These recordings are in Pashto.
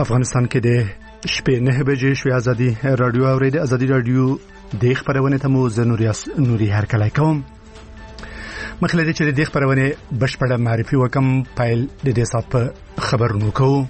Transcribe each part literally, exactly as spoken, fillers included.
افغانستان کې د شپې نه بجې شوې ازادي رادیو اورېده. ازادي رادیو د خبرونه ته مو زنوریاس نوري هرکلی کوم. مخکې د چې د خبرونه بشپړه معرفي وکم پایل د دې سات په خبرونو کوو.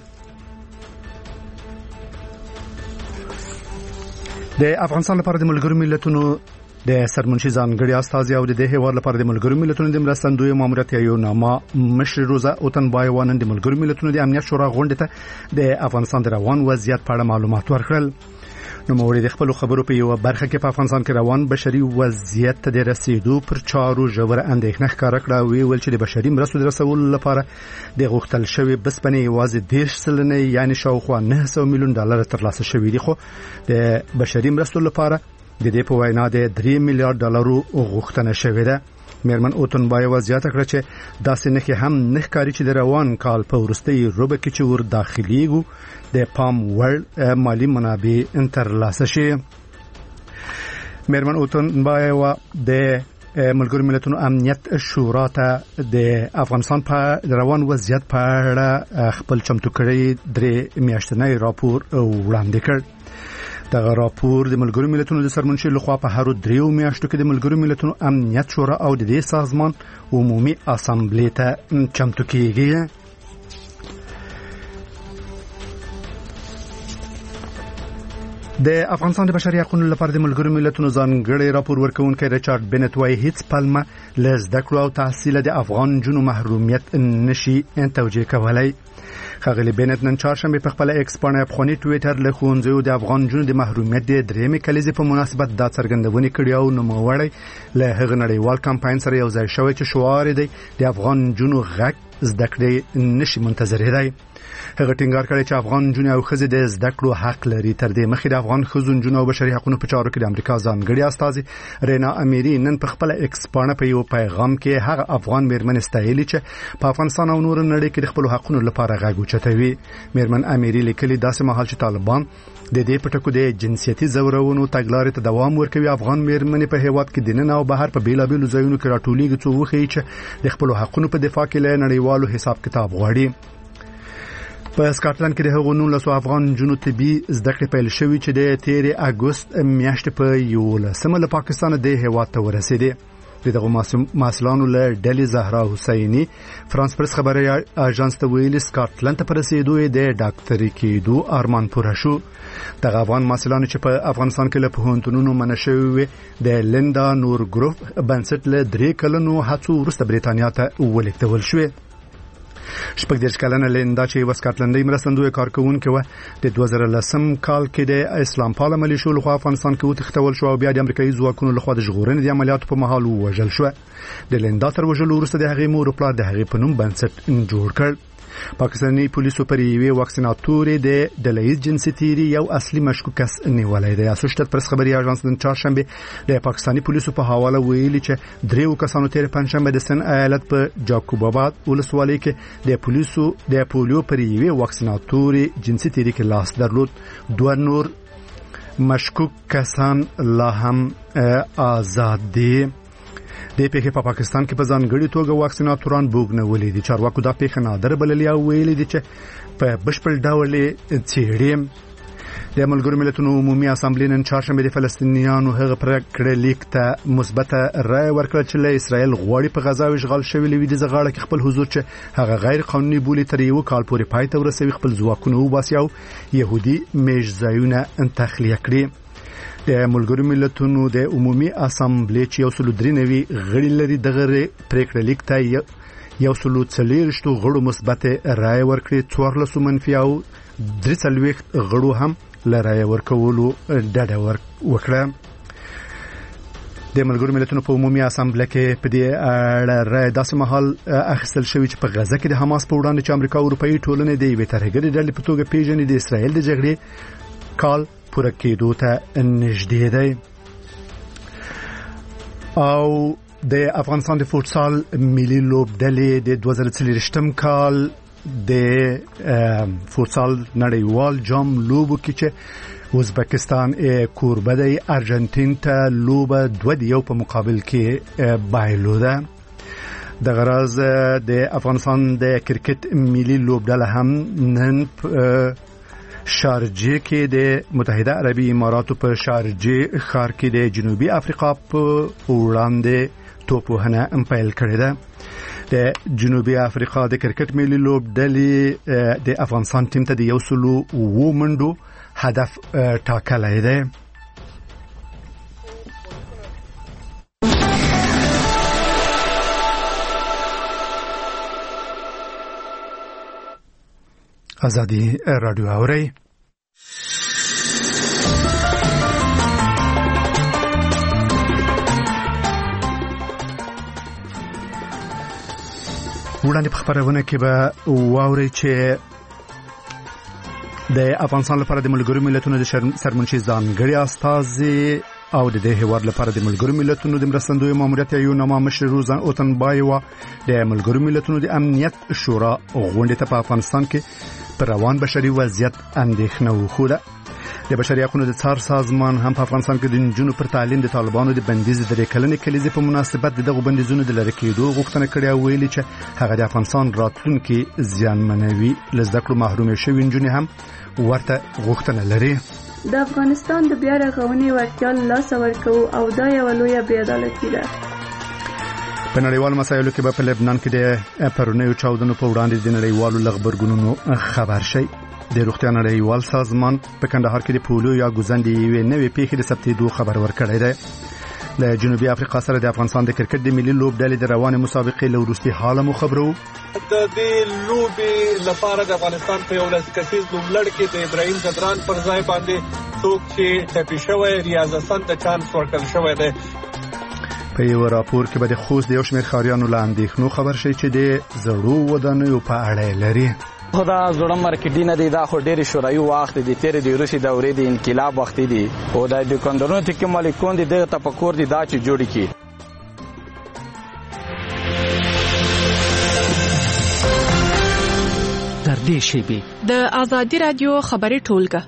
د افغانستان لپاره د ملګرو ملتونو د سرمنشي ځانګړي استازي او د هیواد لپاره د ملګرو ملتونو د مرستندوی ماموریت یو نامه مشر روزه اوتن بایوان د ملګرو ملتونو د امنیت شورا غونډه ته د افغانستان د روان وضعیت په اړه معلومات ورکړل. نو موري د خپل خبرو په یو برخه کې په افغانستان کې روان بشري وضعیت ته د رسیدو پر چارو ژوره اندېښنه ښکاره کړه. وی ول چې د بشري مرستو د رسولو لپاره د غوښتل شوی بسپنې یوازې دیرش سلنه یعنی شاوخوا نه سوه میلیون ډالر ترلاسه شوي دي، خو د بشري مرستو لپاره د دې په وینا د درې میلیارډ ډالرو غوښتنه شوې ده. میرمن اوتن بای وضعیت کړ چې داسې نه کې هم نه ښکاري چې د روان کال په ورستۍ روبه کې چې ور داخليږي د پام وړ مالی منابع ترلاسه شي. میرمن اوتن بای و د ملګرو ملتونو امنیت شورا ته د افغانستان په روان وضعیت په اړه خپل چمتو کړی درې میاشتنی راپور وړاندې کړ. دغه راپور د ملګرو ملتونو د سرمنشي لخوا په هر دریو میاشتو کې د ملګرو ملتونو امنیت شورا او د دې سازمان عمومي اسامبلې ته چمتو کیږي. د افغانستان د بشري حقوقو لپاره د ملګرو ملتونو ځانګړي راپور ورکونکي ریچارډ بنت وايي هیڅ پلمه له زده کړو او تحصیل د افغان جنو محرومیت نشي توجیه کولای. خغلی بنت نن چهارشنبه په خپل ایکس باندې افغاني ټوئیټر له خونځو د افغان جنو د محرومیت د درېمې کلیزې په مناسبت دا څرګندونه کړې او نوموړی له هغه نړیوال کمپاین سره یو ځای شوی چې شعار دی د افغان جنو غږ زده کړې نشي منتظر دی. هغه ټینګار کړی چې افغان جنو او خزې د زده کړو حق لري. تر دې مخکې د افغان خزون جنو او بشري حقوقو په چارو کې د امریکا ځانګړي استازي رینا امیری نن په خپل ایکس باندې په یو پیغام کې هغه افغان میرمن استایلی چې په افغانستان او نور نړۍ کې د خپل حقوقو لپاره غږ اوچتوي. میرمن امیری لیکلي داسې مهال چې طالبان د دې پټکو د جنسيتي زورونو تګلارې ته دوام ورکوي، افغان میرمنې په هیواد کې دننه او بهر په بیلابیلو ځایونو کې راټولېږي څو وخی چې د خپل حقوقو په دفاع کې له نړیوالو حساب کتاب غواړي. په سکاټلند کې د هغو نولسو افغان جنو طبي زده کړې پیل شوې چې د تیر اگست میاشتې په یولسمه له پاکستان د هیواد ته ورسېدې. دغه مسلانو له ډلې زهرا حسینی فرانس پرس خبري اژانس ته ویلي سکاټلند ته پر رسیدو د ډاکټري کېدو ارمان پوره شو. دغه افغان مسلانو چې په افغانستان کې له پوهنتونونو منشوي د لیندا نور ګروپ بنسټ له درې کلونو هڅو وروسته بریتانیا ته ولېږدول شوې. شپږ دېرش کلنه لیندا چې وسکاټلندي مرستندوی کارکونکې و د دوه زره لسم کال کې د اسلام پاله ملیشو لخوا افغانستان کې وتښتول شو او بیا د امریکایي ځواکونو لخوا د ژغورنې د عملیاتو په مهال ووژل شو. د لیندا تر وژلو وروسته د هغې مور او پلار د هغې په نوم بنسټ جوړ کړ. پاکستاني پولیسو پر یوې واکسیناتورې د ډلهیز جنسي تیری یو اصلي مشکوک کس نیولای دی. اسوشییټډ پرس خبري اژانس نن چهارشنبه د پاکستاني پولیسو په حواله ویلي چې دریو کسانو تیر پنځشنبه د سن ایالت په جاکوب آباد ولسوالۍ کې د پولیسو د پولیو پر یوې واکسیناتورې جنسي تیری کې لاس درلود. دوه نور مشکوک کسان لا هم آزاد دي. د پیښې په پاکستان کې په ځانګړي توګه واکسیناتوران بوګنولې دي. چارواکو دا پیښه نادر بللې او ویلي دي چې په بشپړ ډول څېړي. د ملګرو ملتونو عمومي اسامبلې نن چهارشنبه د فلسطینیانو هغه پرېکړه لیک ته مثبته رائے ورکړه چې له اسرائیل غواړي په غزا او اشغال شوی لویدیځ غاړه کې خپل حضور چې هغه غیر قانوني بولي تر یو کال پورې پای ته ورسوي، خپل ځواکونه وباسي او يهودي میشځایونه تخلیه کړي. د ملګرو ملتونو د عمومي اسامبلې چې یو سل درې نوي غړي لري دغه پریکړه لیک ته یو سل څلېرشتو غړو مثبت رائے ورکړي، څوارلس منفي او درې څلوېښت غړو هم له رائے ورکولو ډډه وکړه. د ملګرو ملتونو په عمومي اسامبلې کې په دې اړه رائے داسې مهال اخیستل شوی چې په غزه کې د حماس په وړاندې چې امریکا او اروپאי ټولنې د یوې ترهګرې ډلې په توګه پیژني د اسرائیل د جګړې کال پوره کېدو ته نږدې دی. او د افغانستان د فوټسال ملي لوبډلې د دوه زره څلېرویشتم کال د فوټسال نړیوال جام لوبو کې چې ازبکستان کوربه دی ارجنټین ته لوبه دوه دیو په مقابل کې بایلوده. د غرض د افغانستان د کرکټ ملي لوبډله هم نن شارجه کې د متحده عربي اماراتو په شارجه ښار کې د جنوبي افریقا په وړاندې توپوهنه پیل کړې ده. د جنوبي افریقا د کرکټ ملي لوبډلې د افغانستان ټیم ته د یو سلو اوو منډو هدف ټاکلی دی. آزادی رادیو اوري وړاندې په خبرونه کې به واوري چې د افغانستان لپاره د ملګرو ملتونو د سرمنشي ځانګړي استازي او د دې هیواد لپاره د ملګرو ملتونو د مرستندوی ماموریت یو نامه مشر روزان اوتنبایوا د ملګرو ملتونو د امنیت شورا غونډې ته په افغانستان کې پر روان بشري وضعیت اندېښنه وښوده. د بشري حقوقو د څار سازمان هم په افغانستان کې د نجونو پر تعلیم د طالبانو د بندیز درې کلنې کلیزې په مناسبت دغه بندیزونو د لری کېدو غوښتنه کړې او ویلي چې هغه د افغانستان راتلونکي زیانمنوي. لزده کړو محروم شوي نجونې هم ورته غوښتنه لري. د افغانستان د بیا رغونې وړتیا له لاسه ورکوو او دا یوه لویه بې عدالتي ده. په نړیوالو مسایلو کې به په لبنان کې د پرونیو چاودنو په وړاندې د نړیوالو لغبرګونونو خبر شي. د روغتیا نړیوال سازمان په کندهار کې د پولیو یا ګوزندې یوې نوې پیښې د ثبتېدو خبر ورکړی دی. له جنوبي افریقا سره د افغانستان د کرکټ د ملي لوبډلې د روانې مسابقې له وروستي حاله مو خبرو. د دې لوبې لپاره د افغانستان په یو لس کسیز لوبلړ کې د ابراهیم قدران پر ځای باندې څوک چې ټپي شوی ریاض حسن ته چانس ورکړل شوی دی. په یو راپور کې به د خوست د یو شمېر ښاریانو له اندېښنو خبر شي چې د زړو ودانیو په اړه لري. خدا زړه مارکیټ نه دی، دا خو ډېر شورایي وخت دی، تیر د روسي دورې د انقلاب وخت دی او د دکاندارونو ته کې مالکون دي دغه تفکر دي دا چې جوړ کی. تر دې شی د آزادی رادیو خبري ټولګه.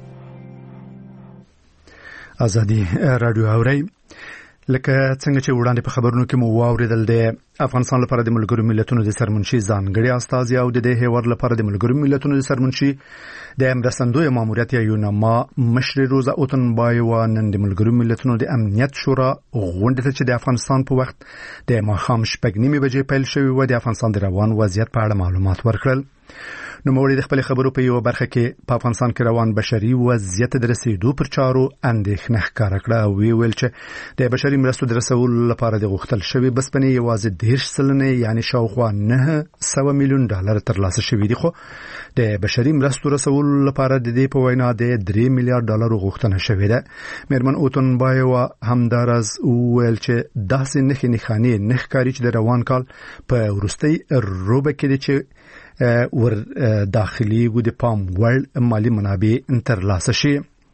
آزادی رادیو اوري لکه څنګه چې وړاندې په خبرونو کې مو واوریدل د افغانستان لپاره د ملګرو ملتونو د سرمنشي ځانګړي استازي او د دې هیواد لپاره د ملګرو ملتونو د سرمنشي د مرستندوی ماموریت یو نامه مشر روزا اوتنبایوا نن د ملګرو ملتونو د امنیت شورا غونډه ته چې د افغانستان په وخت د ماښام شپږ نیمې بجې پیل شوې و د افغانستان د روان وضعیت په اړه معلومات ورکړل. نو موږ د خپل خبرو په یو برخه کې په افغانستان کې روان بشري وضعیت د رسیدو پر چارو اندېښنه ښکاره کړه او ویل چې د بشري مرستو د رسولو لپاره د غوښتل شوی بسپنې یوازې دېرش سلنه یعنی شاوخوا نه سوه میلیون ډالر ترلاسه شوي دي، خو د بشري مرستو رسولو لپاره د دې په وینا د درې میلیارډ ډالر غوښتنه شوې ده. میرمن اوتنبایوا همدارز ویل چې داسې نښې نښانې نه ښکاري چې د روان کال په وروستۍ روبه کې دي چې ور داخلي ګو د پام وړ مالی منابع ترلاسه شي.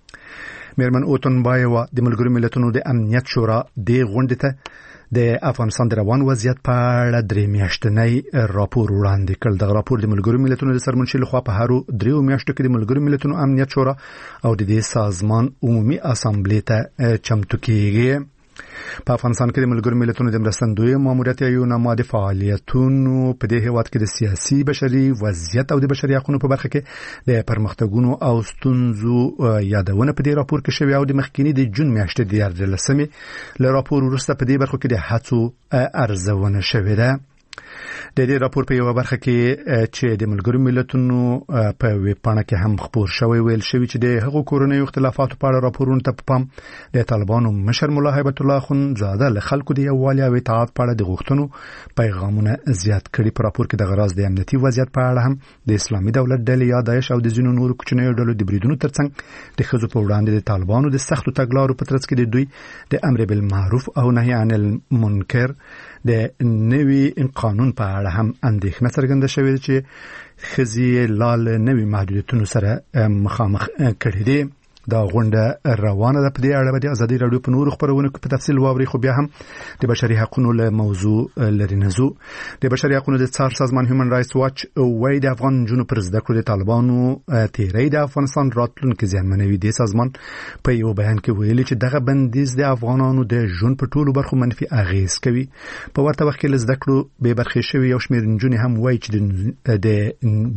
میرمن اوتنبایوا د ملګرو ملتونو د امنیت شورا د غونډې ته د افغانستان د روان وضعیت په اړه درې میاشتنی راپور وړاندې کړ. دغه راپور د ملګرو ملتونو د سرمنشي لخوا په هرو دریو میاشتو کې د ملګرو ملتونو امنیت شورا او د دې سازمان عمومي اسامبلې ته چمتو کیږي. په افغانستان کې د ملګرو ملتونو د مرستندوی ماموریت یو نامه د فعالیتونو په دې هیواد کې د سیاسي بشري وضعیت او د بشري حقوقو په برخه کې د پرمختګونو او ستونزو یادونه په دې راپور کې شوی او د مخکینی د جون میاشتې د یارلسمې له راپور وروسته په دې برخه کې د هڅو ارزونه شوې ده. د دې راپور په یو برخه کې چې د ملګرو ملتونو په ویبپاڼه کې هم خبر شوی ویل شوی چې د حقوقو کورنیو اختلافاتو په اړه راپورونه ته پام د طالبانو مشر مولا هیبت الله خونزاده له خلکو د یووالي او اتحاد په اړه د غوښتنو پیغامونه زیات کړي. په راپور کې د غراز د امنیتي وضعیت په اړه هم د اسلامي دولت ډلې یا داعش او د ځینو نورو کوچنیو ډلو د بریدونو ترڅنګ د ښځو په وړاندې د طالبانو د سختو تګلارو په ترڅ کې د دوی د امر بالمعروف او نهي عن المنکر د نوي قانون په اړه هم اندېښنه څرګنده شوې چې ښځې لال نوي محدودیتونو سره مخامخ کړي دي. دا غونډه روانه ده. په دې اړه د ازادي رادیو په نورو خبرونو کې په تفصیل واوري، خو بیا هم د بشري حقوقو له موضوع لري نزو. د بشري حقوقو د څار سازمان هیومن رائټس واچ وایي د افغان جنونو پر زده کړو د طالبانو تیری د افغانستان راتلونکي زیانمنوي. د سازمان په یو بیان کې ویلي چې دغه بندیز د افغانانو د ژوند په ټولو برخو منفي اغیز کوي. په ورته وخت کې له زده کړو بې برخې شوي یو شمېر نجونې هم وایي چې د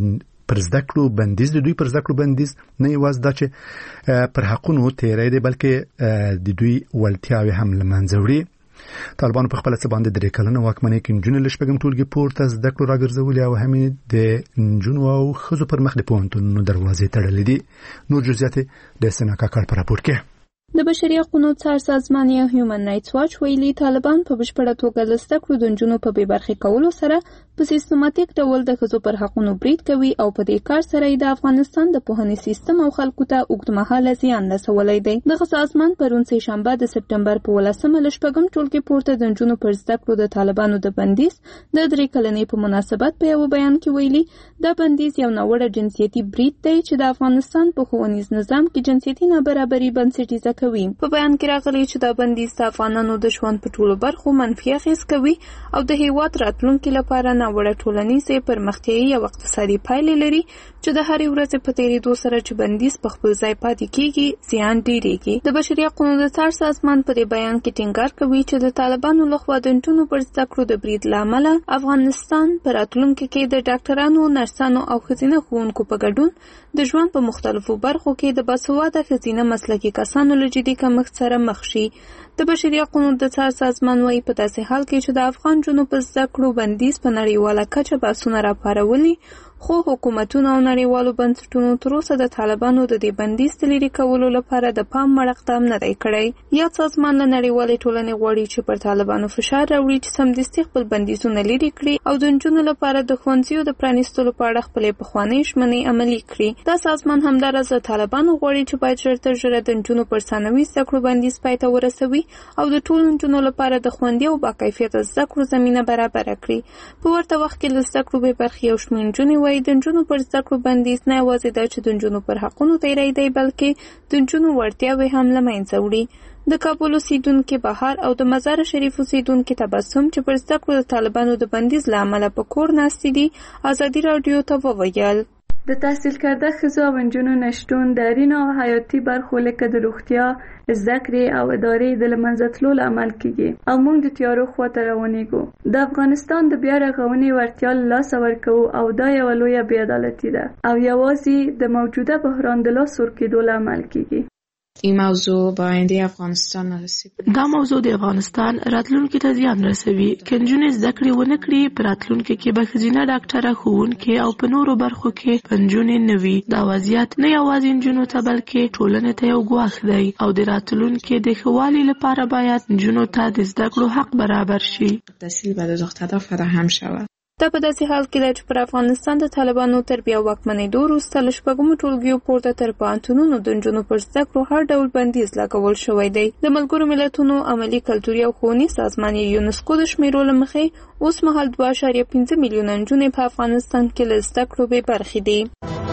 پر زده کړو بندیز د دوی پر زده کړو بندیز نه یوازې دا چې پر حقونو تیری دی بلکې د دوی ولتیاوې هم له منځه وړي. طالبانو په خپل څه باندې درې کلنه واکمنۍ کې نجونې له شپږم ټولګي پورته زده کړو راګرځولې او همې د نجونو او ښځو پر مخ د پوهنتونونو دروازې تړلې دي. نور جزئیات د سنا کاکړ په راپور کې. د بشري حقوقو څار سازمان یا هیومن رائټس واچ ویلي طالبان په بشپړه توګه له زده کړو د نجونو په بې برخې کولو سره په سیستماتیک ډول د ښځو پر حقونو برید کوي او په دې کار سره د افغانستان د پوهنې سیستم او خلکو ته اوږدمهاله زیان رسولی دی. دغه سازمان پرون سه شنبه د سپټمبر په ولسمه له شپږم ټولګي پورته د نجونو پر زده کړو د طالبانو د بندیز د درې کلنۍ په مناسبت په یو بیان کې ویلي دا بندیز یو ناوړه جنسیتي برید دی چې د افغانستان په ښوونیز نظام کې جنسیتي نابرابري بنسټیزه کوي. په بیان کې راغلی چې دا بندیز د افغانانو د ژوند په ټولو برخو منفي اغېز کوي او د هیواد راتلونکي لپاره ناوړه ټولنیزې پرمختیایي او اقتصادي پایلې لري چې د هرې ورځې په تېرېدو سره چې بندیز په خپل ځای پاتې کېږي زیان ډېرېږي. د بشري حقوقو د څار سازمان په دې بیان کې ټینګار کوي چې د طالبانو لخوا د نجونو پر زده کړو د برید له امله افغانستان په راتلونکي کې د ډاکټرانو، نرسانو او ښځینه ښوونکو په ګډون د ژوند په مختلفو برخو کې د باسواده ښځینه مسلکي کسانو له جدي کمښت سره مخ شي. د بشري حقوقو د څار سازمان وايي په داسې حال کې چې د افغان نجونو په زده کړو بندیز په نړیواله کچه بحثونه راپارولي خو حکومتونو او نړیوالو بنسټونو تر اوسه د طالبانو د دې بندیز د لرې کولو لپاره د پام مړ اقدام نه دی کړی. یاد سازمان له نړیوالې ټولنې غواړي چې پر طالبانو فشار راوړي چې سمدستي خپل بندیزونه لرې کړي او د نجونو لپاره د ښوونځیو د پرانیستلو په اړه خپلې پخوانۍ ژمنې عملي کړي. دا سازمان همداراز د طالبانو غواړي چې باید ژر تر ژره د نجونو پر ثانوي زده کړو بندیز پای ته ورسوي او د ټولو نجونو لپاره د خوندي او باکیفیته زده کړو زمینه برابره کړي. په ورته وخت کې له زده کړو بې برخې یو شمېر نجونې وایي د نجونو پر زده کړو بندیز نه یوازې دا چې د نجونو پر حقونو تیری دی بلکې د نجونو وړتیاوې هم له منځه وړي. د کابل اوسیدونکي بهار او د مزار شریف اوسیدونکي تبسم چې پر زده کړو د طالبانو د بندیز له امله په کور ناستې دي ازادي راډیو ته وویل د تحصیل کرده ښځو او نجونو نشتون د اړینو او حیاتي برخو لکه د روغتیا، زده کړې او ادارې د له منځه تلو لامل کیږي او موږ د تیارو خواته روانېږو. د افغانستان د بیا رغونې وړتیا له لاسه ورکوو او دا یوه لویه بې عدالتي ده او یوازې د موجوده بحران د لاس ورکېدو لامل کیږي. این موضوع با آینده افغانستان نرسید. دا موضوع د افغانستان راتلونکي ته زیان رسوي. که نجونې زده کړې ونه کړي په راتلونکي کې به ښځینه ډاکټره، ښوونکې او په نورو برخو کې به نجونې نه وي. دا وضعیت نه یوازې نجونو ته بلکې ټولنې ته یو ګواښ دی او د راتلونکي د ښه والي لپاره باید نجونو ته د زده کړو حق برابر شي. تحصیل به د دخترها فراهم شود. دا په داسې حال کې ده چې پر افغانستان د طالبانو تر بیا واکمنېدو وروسته له شپږمو ټولګیو پورته تر پوهنتونونو د نجونو پر زده کړو هر ډول بندیز لګول شوی دی. د ملګرو ملتونو عملي کلتوري او ښوونیز سازمان یونسکو د شمیرو له مخې اوس مهال دوه اعشاریه پنځه میلیونه نجونې په افغانستان کې له زده کړو بې برخې دي.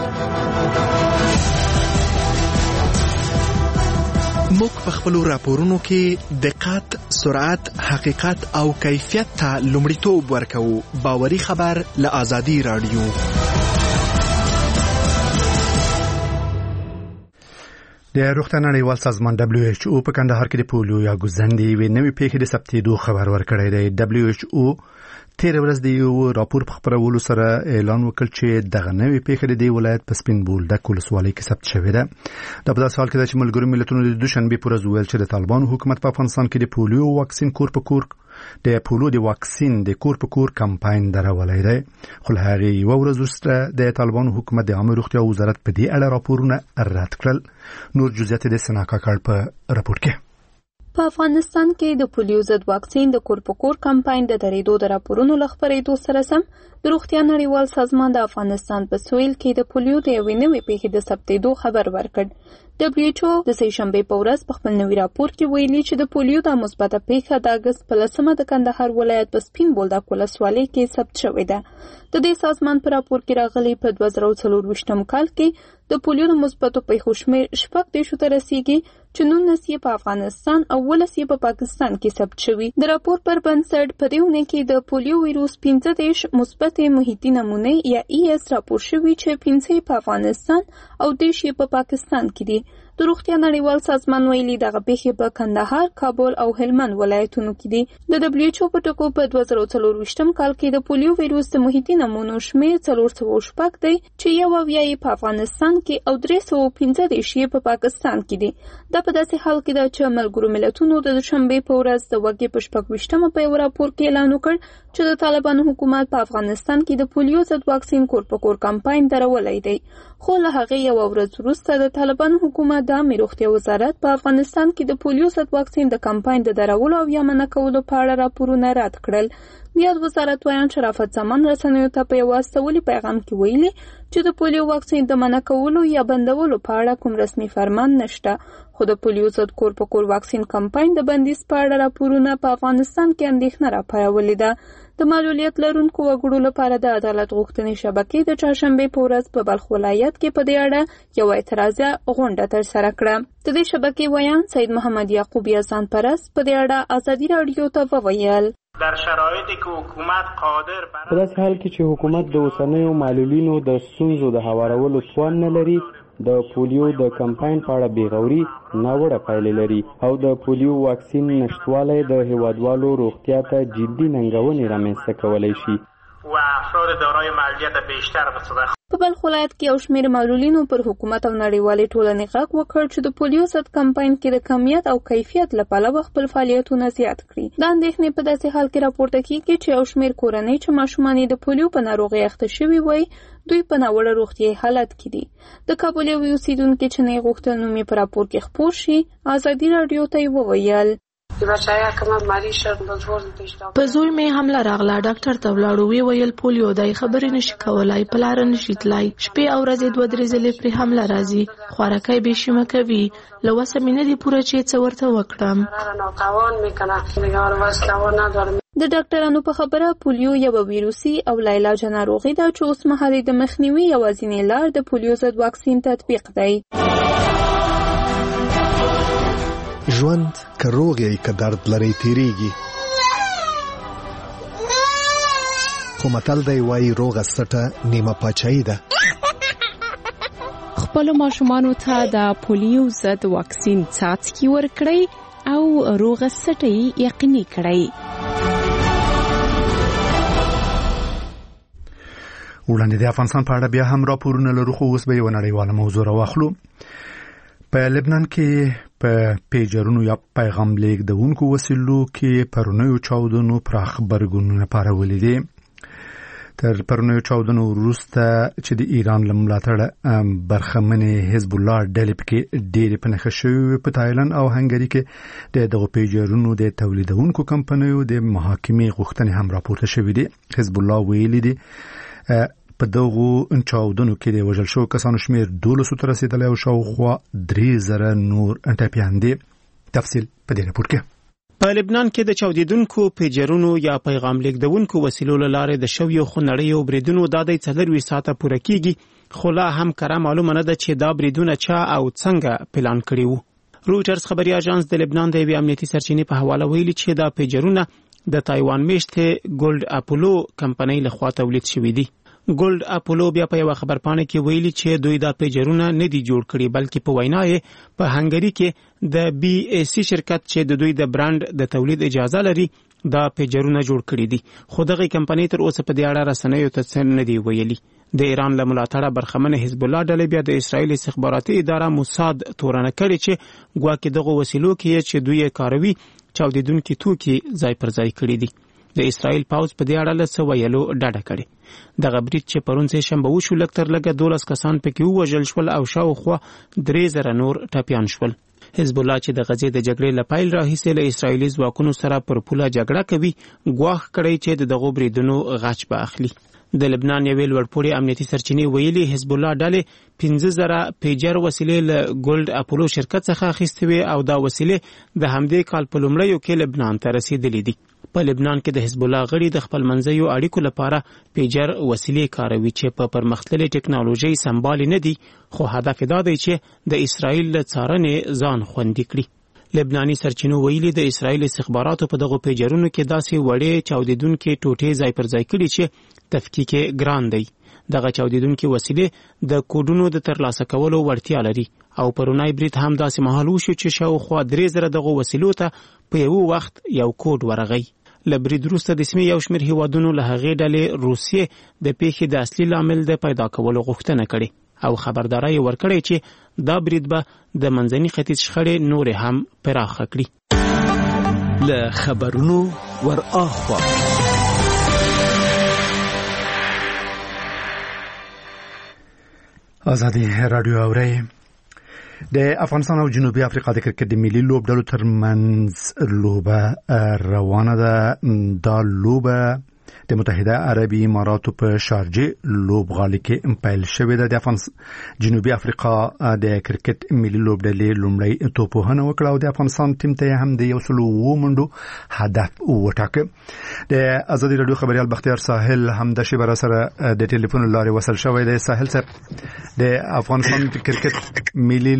موږ په خپلو راپورونو کې دقت، سرعت، حقیقت او کیفیت ته لومړیتوب ورکوو. باوري خبر له آزادي راډیو. د روغتیا نړیوال سازمان دبلیو ایچ او په کندهار کې د پولیو یا ګوزندې یوې نوې پیښې د ثبتېدو خبر ورکړی دی. دبلیو ایچ او تیر ورځ د یو راپور په خپرولو سره اعلان وکړ چې دغه نوې پیښه د دې ولایت په سپین بولدک ولسوالۍ کې ثبت شوې ده. دا په داسې حال کې ده چې ملګرو ملتونو د دوشنبې په ورځ ویل چې د طالبانو حکومت په افغانستان کې د پولیو واکسین کور په کور د پولیو د واکسین د کور په کور کمپاین درولای دی. خو له هغې یوه ورځ وروسته د طالبانو حکومت د عامه روغتیا وزارت په دې اړه راپورونه رد کړل. نور جزئیات د سنا کاکړ په راپور کې. په افغانستان کې د پولیو ضد واکسین د کور په کور کمپاین د درېدو د راپورونو له خپرېدو سره سم د روغتیا نړیوال سازمان د افغانستان په سویل کې د پولیو د یوې نوې پیښې د ثبتېدو خبر ورکړ. دبلیو ایچ او د سه شنبې په ورځ په خپل نوي راپور کې ویلي چې د پولیو د مثبته پیښه د اګست په لسمه د کندهار ولایت په سپین بولدک ولسوالۍ کې ثبت شوې ده. د دې سازمان په راپور کې راغلي په دوه زره څلرویشتم کال کې د پولیو د مثبتو پیښو شمېر شپږ دېرشو ته رسیږي چې نولس یې په افغانستان او ولس یې په پاکستان کې ثبت شوي. د راپور پر بنسټ په دې اونۍ کې د پولیو ویروس پنځه دېرش مثبتې محیطي نمونې یا ای اس راپور شوي چې پنځه په افغانستان او دېرش په پاکستان کې دي. د روغتیا نړیوال سازمان ویلي دغه پیښې په کندهار، کابل او هلمند ولایتونو کې دي. د دبلیو ایچ او په ټکو په دوه زره څلرویشتم کال کې د پولیو ویروس د محیطي نمونو شمېر څلور سوه شپږ دی چې یو اویا یې په افغانستان کې او درې سوه پنځه دېرش یې په پاکستان کې دي. دا په داسې حال کې ده چې ملګرو ملتونو د دوشنبې په ورځ د وګړي په شپږویشتمه په یو راپور کې اعلان وکړ چې د طالبانو حکومت په افغانستان کې د پولیو ضد واکسین کور په کور کمپاین درولی دی. خو له هغې یوه ورځ وروسته د طالبانو حکومت د عامې روغتیا وزارت په افغانستان کې د پولیو ضد واکسین د کمپاین د درولو او یا منع کولو په اړه راپورونه رد کړل. د یاد وزارت ویان شرافت زمان رسنیو ته په یوه استولي پیغام کې ویلي چې د پولیو واکسین د منع کولو یا بندولو په اړه کوم رسمي فرمان نشته. خو د پولیو ضد کور په کور واکسین کمپاین د بندیز په اړه راپورونه په افغانستان کې اندېښنه راپارولې ده. د معلولیت لرونکو وګړو لپاره د عدالت غوښتنې شبکې د چهارشنبې په ورځ په بلخ ولایت کې په دې اړه یوه اعتراضیه غونډه ترسره کړه. د دې شبکې ویان سید محمد یعقوب یزدان پرست په دې اړه ازادي راډیو ته وویل در شرایطی که حکومت قادر په داسې حال کې چې حکومت د اوسنیو معلولینو د ستونزو د هوارولو توان نه لري، د پولیو د کمپاین په اړه بېغوري ناوړه پایلې لري او د پولیو واکسین نشتوالی د هیوادوالو روغتیا ته جدي ننګونې رامنځته کولی شي و افراد دارای معلولیت بیشتر به صدق. په بلخ ولایت کې یو شمېر معلولینو پر حکومت او نړیوالې ټولنې غږ وکړ چې د پولیو ضد کمپاین کې د کمیت او کیفیت له پلوه خپل فعالیتونه زیات کړي. دا اندېښنې په داسې حال کې راپورته کېږي چې یو شمېر کورنۍ چې ماشومان یې د پولیو په ناروغۍ اخته شوي وای دوی په ناوړه روغتیایي حالت کې دي. د کابل یو اوسیدونکي چې نه یې غوښتل نوم یې په راپور کې خپور شي ازادي راډیو ته یې وویل په زوی مې حمله راغله، ډاکټر ته ولاړو، وی ویل پولیو دی، خبرې نشي کولای، په لاره نشي تلای، شپې او ورځې دوه درې ځلې پرې حمله راځي، خوارکی بې شیمه کوي، له وسه مې نه دي پوره چې څه ورته وکړم. د ډاکټرانو په خبره پولیو یوه ویروسي او لاعلاجه ناروغي ده چې اوس مهال د مخنیوي یوازینۍ لار د پولیو ضد واکسین تطبیق دی. ژوند که روغ یې که درد لرئ تیریږي، خو متل دی وایي روغه سټه نیمه پاچاهي ده. خپلو ماشومانو ته د پولیو ضد واکسین څاڅکي ورکړئ او روغه سټه یې یقیني کړئ. وړاندې د افغانستان په اړه بیا هم راپورونه لرو، خو اوس به یوه نړیواله موضوع راواخلو. په لبنان کې په پیجرونو یا پیغام لیږدونکو وسیلو کې پرونیو چاودنو پراخ غبرګونونه پارولي دي. تر پرونیو چاودنو وروسته چې د ایران له ملاتړه برخمنې حزب الله ډلې پکې ډېرې په نښه شوې. په تایلند او هنګري کې د دغو پیجرونو د تولیدونکو کمپنیو د محاکمې غوښتنې هم راپورته شوې دي. حزب الله ویلي دي په دغو چاودنو کې د وژل شوو کسانو شمېر دولسو ته رسېدلی او شاوخوا درې زره نور ټپیان دي. تفصیل په دې راپور کې. په لبنان کې د چاودیدونکو پیجرونو یا پیغام لیږدونکو وسیلو له لارې د شویو خونړیو بریدونو دا د څلرویشت ساعته پوره کېږي، خو لا هم کره معلومه نه ده چې دا بریدونه چا او څنګه پلان کړي وو. رویټرز خبري اژانس د لبنان د یوې امنیتي سرچینې په حواله ویلي چې دا پیجرونه د تایوان میشتې ګولډ اپولو کمپنۍ لخوا تولید شوي دي. ګولډ اپولو بیا په یوه خبرپاڼه کې ویلي چې دوی دا پیجرونه نه دي جوړ کړي، بلکې په وینا یې په هنګري کې د بي ای سی شرکت چې د دوی د برانډ د تولید اجازه لري دا پیجرونه جوړ کړي دي. خو دغه کمپنۍ تر اوسه په دې اړه رسنیو ته څه نه دي ویلي. د ایران له ملاتړه برخمنه حزب الله ډلې بیا د اسرائیل استخباراتي اداره موساد تورنه کړې چې ګواکې دغه وسیلو کې چې دوی یې کاروي چاودیدونکي توکي ځای پر ځای کړي دي. د اسرائیل پاوځ په دې اړه له څه ویلو ډډه کړې. دغه برید چې پرون سه شنبه وشو لږ تر لږه دولس کسان پکې ووژل شول او شاوخوا درې زره نور ټپیان شول. حزب الله چې د غزې د جګړې له پیل راهیسې له اسرائیلي ځواکونو سره پر پوله جګړه کوي، ګواښ کړی چې د دغو بریدونو غچ به اخلي. د لبنان یوې لوړپوړې امنیتي سرچینې ویلي حزب الله ډلې پنځه زره پیجر وسیلې له ګولډ اپولو شرکت څخه اخیستې وې او دا وسیلې د همدې کال په لومړیو کې لبنان ته رسېدلې دي. په لبنان کې د حزب الله غړي د خپل منځیو اړیکو لپاره پیجر وسیلې کاروي چې په پرمختللې ټکنالوژي سمبالې نه دي، خو هدف دا دی چې د اسرائیل له څارنې ځان خوندي کړي. لبناني سرچینو ویلي د اسرائیل استخباراتو په دغو پیجرونو کې داسې وړې چاودیدونکي ټوټې ځای پر ځای کړي چې تفکیک یې ګران دی. دغه چاودیدونکي وسیلې د کوډونو د ترلاسه کولو وړتیا لري او پرونای برید هم داسې مهال وشو چې شاوخوا درې زره دغه وسیلو ته په یو وخت یو کوډ ورغی. له برید وروسته د سیمې یو شمېر هیوادونو له هغې ډلې روسیې د پیښې د اصلي لامل د پیدا کولو غوښتنه کړې او خبرداری ورکړی چې دا برید به د منځني ختیځ شخړې نورې هم پراخه کړي. له خبرونو ور اخوا آزادی رادیو اورئ. د افغانستان او جنوبي افریقا د کرکټ د ملي لوبډلو ترمنځ لوبه روانه ده. دا لوبه د متحده عربي اماراتو په شارجه لوبغالي کې پیل شوې ده. د افغانستان جنوبي افریقا د کرکټ ملي لوبډلې لومړی توپوهنه وکړه او د افغانستان ټیم ته هم د یو سل اووه منډو هدف وټاکه. د آزادي رادیو خبريال بختیار ساحل هم د شی بر سره د ټلیفون لارې وصل شوی دی. ساحل صاحب، د افغانستان کرکټ ملي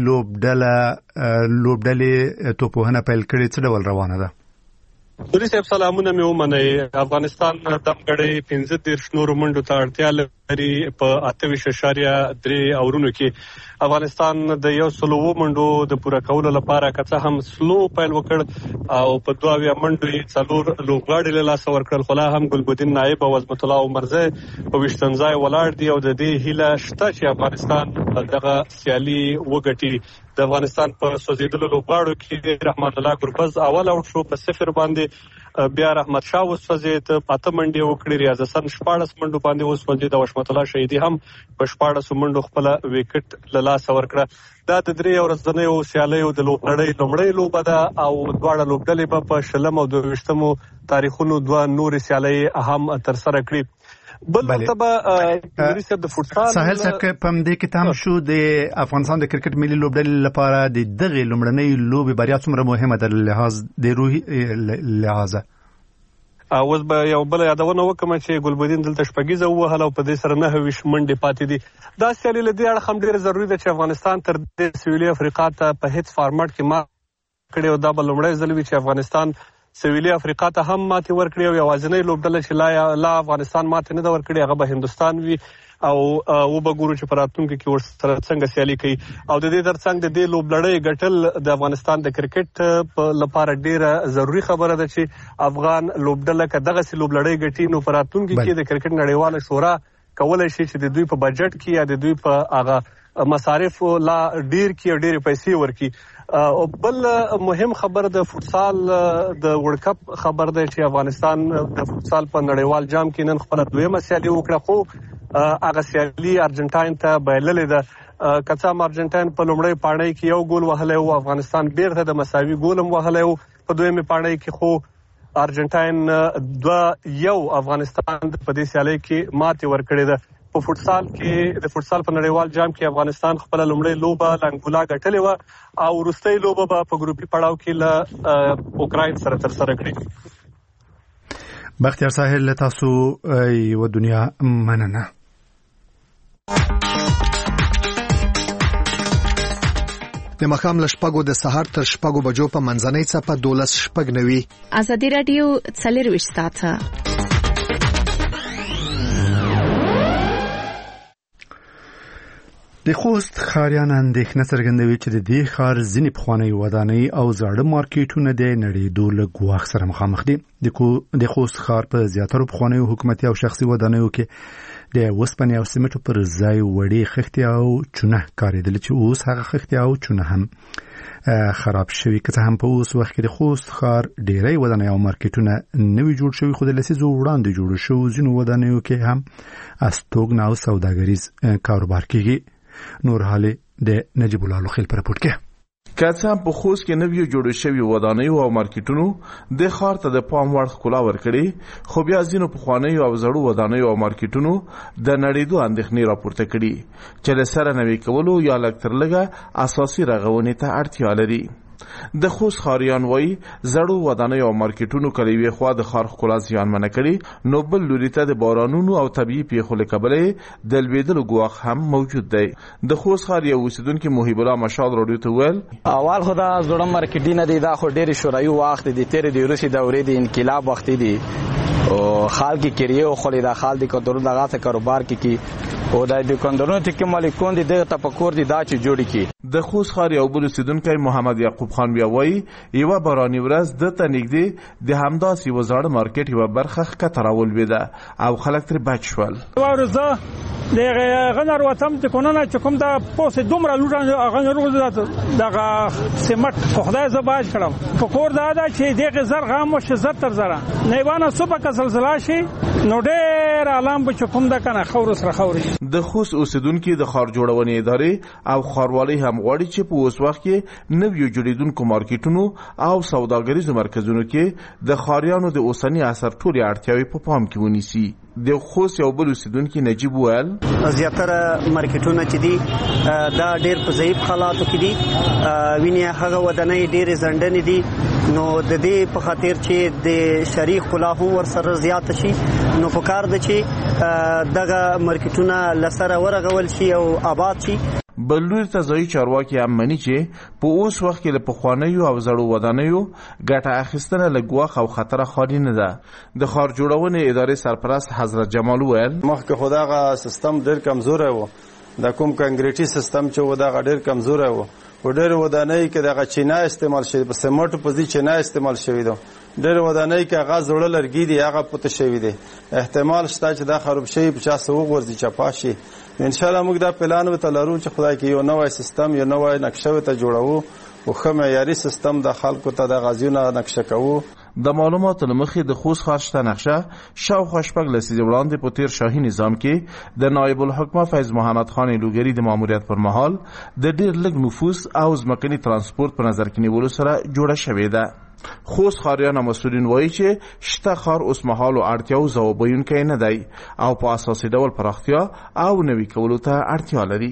لوبډله لوبډلې توپوهنه پیل کړې، څه ډول روانه ده؟ دوی صاحب سلامونه مې ومنئ. افغانستان دمګړی پنځه دېرش نورو منډو ته اړتیا لري. په اته ویشت اعشاریه درې اورونو کې افغانستان د یو سل اووه منډو د پوره کولو لپاره که څه هم سلو پیل وکړ او په دوه اویا منډو یې څلور لوبغاړي له لاسه ورکړل، خو لا هم ګلبدین نایب او عظمت الله عمرزی په ویشتم ځای ولاړ دي او د دې هیله شته چې افغانستان دغه سیالي وګټي. د افغانستان په سوځېدلو لوبغاړو کې رحمت الله ګربز اول اوټ شو په صفر باندې، بیا رحمت شاه وسوځید اته منډې وکړې، ریاض حسن شپاړس منډو باندې وسوځید او حشمت الله شهیدي هم په شپاړس منډو خپل وکټ له لاسه ورکړه. دا د درې ورځنیو سیالیو د لوبلړۍ لومړۍ لوبه ده او دواړه لوبډلې به په شلم او دوه ویشتمو تاریخونو دوه نورې سیالۍ هم ترسره کړي. بل مرتبه ریسه د فوټبال ساحل صاحب په دې کې تام شو د افغانستان د کرکټ ملي لوبډلې لپاره د دغه لومړنۍ لوبې بریا څومره مهمه ده لحاظ د روحي لحاظه؟ اوس به یو بل یادونه وکم چې ګلبدین دلته شپږیزه ووهله او په دې سره نهه ویشت منډې پاتې دي. دا سیالي له دې اړخه هم ډېره ضروري ده چې افغانستان تر دې سویلي افریقا ته په هیڅ فارمټ کې مات کړی او دا به لومړی ځل وي چې افغانستان سویلي افریقا ته هم ماتې ورکړي او یوازینۍ لوبډله چې لا لا افغانستان ماتې نه ده ورکړې هغه به هندوستان وي او و به ګورو چې په راتلونکي کې ورسره څنګه سیالي کوي. او د دې ترڅنګ د دې لوبلړۍ ګټل د افغانستان د کرکټ لپاره ډیره ضروری خبره ده چې افغان لوبډله که دغسې لوبلړۍ ګټي نو په راتلونکي کې د کرکټ نړیواله شورا کولی شي چې د دوی په بجټ کې یا د دوی په هغه مصارف لا ډیر کې او ډیرې پیسې ورکړي. او بل مهم خبر د فوټسال د ورلد کپ خبر دی چې افغانستان د فوټسال په نړیوال جام کې نن خپله دویمه سیالي وکړه، خو هغه سیالي ارجنټاین ته بایللې ده. که څه هم ارجنټاین په لومړۍ پاڼۍ کې یو ګول وهلی و، افغانستان بیرته د مساوي ګول هم وهلی و په دویمې پاڼۍ کې، خو ارجنټاین دوه یو افغانستان په دې سیالۍ کې ماتې ورکړې ده. په فوټسال کې د فوټسال په نړیوال جام کې افغانستان خپل لومړی لوبه له انګولا ګټلې وه او وروستۍ لوبه به په ګروپي پړاو کې له اوکراین سره ترسره کړي. بختیار ساحل له تاسو یوه دنیا مننه. د ماښام له شپږو د سهار تر شپږو بجو په منځنۍ څپه دولس شپږ نوي. آزادي رادیو څلرویشت ساعته. د خوست ښاریان اندېښنه څرګندوي چې د دې ښار ځینې پخوانۍ ودانۍ او زاړه مارکیټونه د نړېدو له ګواښ سره مخامخ دي. د خوست ښار په زیاترو پخوانیو حکومتي او شخصي ودانیو کې د اوسپنې او سمنټو پر ځای وړې خښتې او چونه کارېدلې چې اوس هغه خښتې او چونه هم خراب شوي. که څه هم په اوس وخت کې د خوست ښار ډېری ودانۍ او مارکیټونه نوي جوړ شوي، خو د لسیزو وړاندې جوړ شوو ځینو ودانیو کې هم استوګنه او سوداګریز کاروبار کېږي. نور حالي د نجیب الله لوخیل پر رپورټ کې. که څه هم په خوست کې نویو جوړو شوي ودانیو او مارکیټونو د ښار ته د پام وړ ښکلا ورکړې، خو بیا ځینو پخوانیو او زړو ودانیو او مارکیټونو د نړېدو اندېښنې راپورته کړي چې له سره نوي کولو یا لږ تر لږه اساسي رغونې ته اړتیا لري. د خوست ښاریان وایي زړو ودانیو او مارکیټونو که له یوې خوا د ښار ښکلا زیانمنه کړي، نو بل لوري ته د بارانونو او طبیعي پیښو له کبله د لوېدلو ګواښ هم موجود دی. د خوست ښار یو اوسېدونکي محیب الله مشال راډیو ته وویل اول خو دا زړه مارکیټونه دي، دا خو ډېرې شوروي وخت دي، تېرې د روسي دورې د انقلاب وختي دي او خلک یې کریه وخوړي، دا خلک د کندهار دغه کاروبار کې کی او د دکاندارونو ته کې مالکون دي دغه تفکر دي دا چې جوړ کی. د خوست ښار یو بل اوسیدونکی محمد یعقوب خان بیا وایي یوه باراني ورځ دته نږدې د همداسې یوه زاړه مارکېټ یوه برخه ښکته راولوېده او خلک ترې بچ شول. یوه ورځ زه د هغه نه راوتم د کوننه چې کوم دا پوسې دومره لوټه هغه نه دغه سمټ خو خدای زه باج کړم په کور دا ده چې دغه زر غام وشي زر تر زره نیوانه صبح که زلزله شي نو ډېر عالم به چې کوم ده که نه خاورو سره خاورې شي. د خوست اوسیدونکي د ښار جوړونې ادارې او ښاروالۍ هم غواړي چې په اوس وخت کې نویو جوړېدونکو مارکېټونو او سوداګریزو مرکزونو کې د ښاریانو د اوسني عصر ټولې اړتیاوې په پام کې ونیسي. د خوست یو بل اوسیدونکي نجیب وویل زیاتره مارکېټونه چې دي دا ډېر په ضعیف حالاتو کې دي، وینې هغه ودانۍ ډېرې ځنډنې دي، نو د دې په خاطر چې د شرعي ښکلا هم ورسره زیاته شي نو پکار ده چې دغه مارکېټونه له سره ورغول شي او آباد شي. بل لوري ته ځایي چارواکي هم مني چې په اوس وخت کې له پخوانیو او زړو ودانیو ګټه اخیستنه له ګواښ او خطره خالي نه ده. د ښار جوړونې ادارې سرپرست حضرت جمال وویل مخکې خو دغه سیستم ډېر کمزوری و، د کوم کنکریټي سیستم چې و دغه ډېر کمزوری و. په ډېرو ودانیو کې دغه چینه استعمال شوي، په سمټو په ځای چینه استعمال شوي ده. ډېرو ودانیو کې هغه زړه لرګي دي هغه پوته شوي دي، احتمال شته چې دا خراب شوي په چا څه وغورځي چپا شي. انشاءالله موږ دا پلان ورته لرو چې خدای کې یو نوی سیستم یو نوی نقشه ورته جوړوو او ښه معیاري سیستم د خلکو ته د غازیونه نقشه کوو. د معلوماتو له مخې د خوست ښار شته نقشه شاوخوا شپږ لسیزې وړاندې په تیر شاهي نظام کې د نایب الحکومه فیض محمد خان لوګري د ماموریت پر مهال د ډېر لږ نفوس او ځمکني ترانسپورت په نظر کې نیولو سره جوړه شوې ده. خوست ښاریان مسؤلین وایي چې شته ښار اوس مهالو اړتیاو ځواب ویونکی نه دی او په اساسي ډول پراختیا او نوي کولو ته اړتیا لري.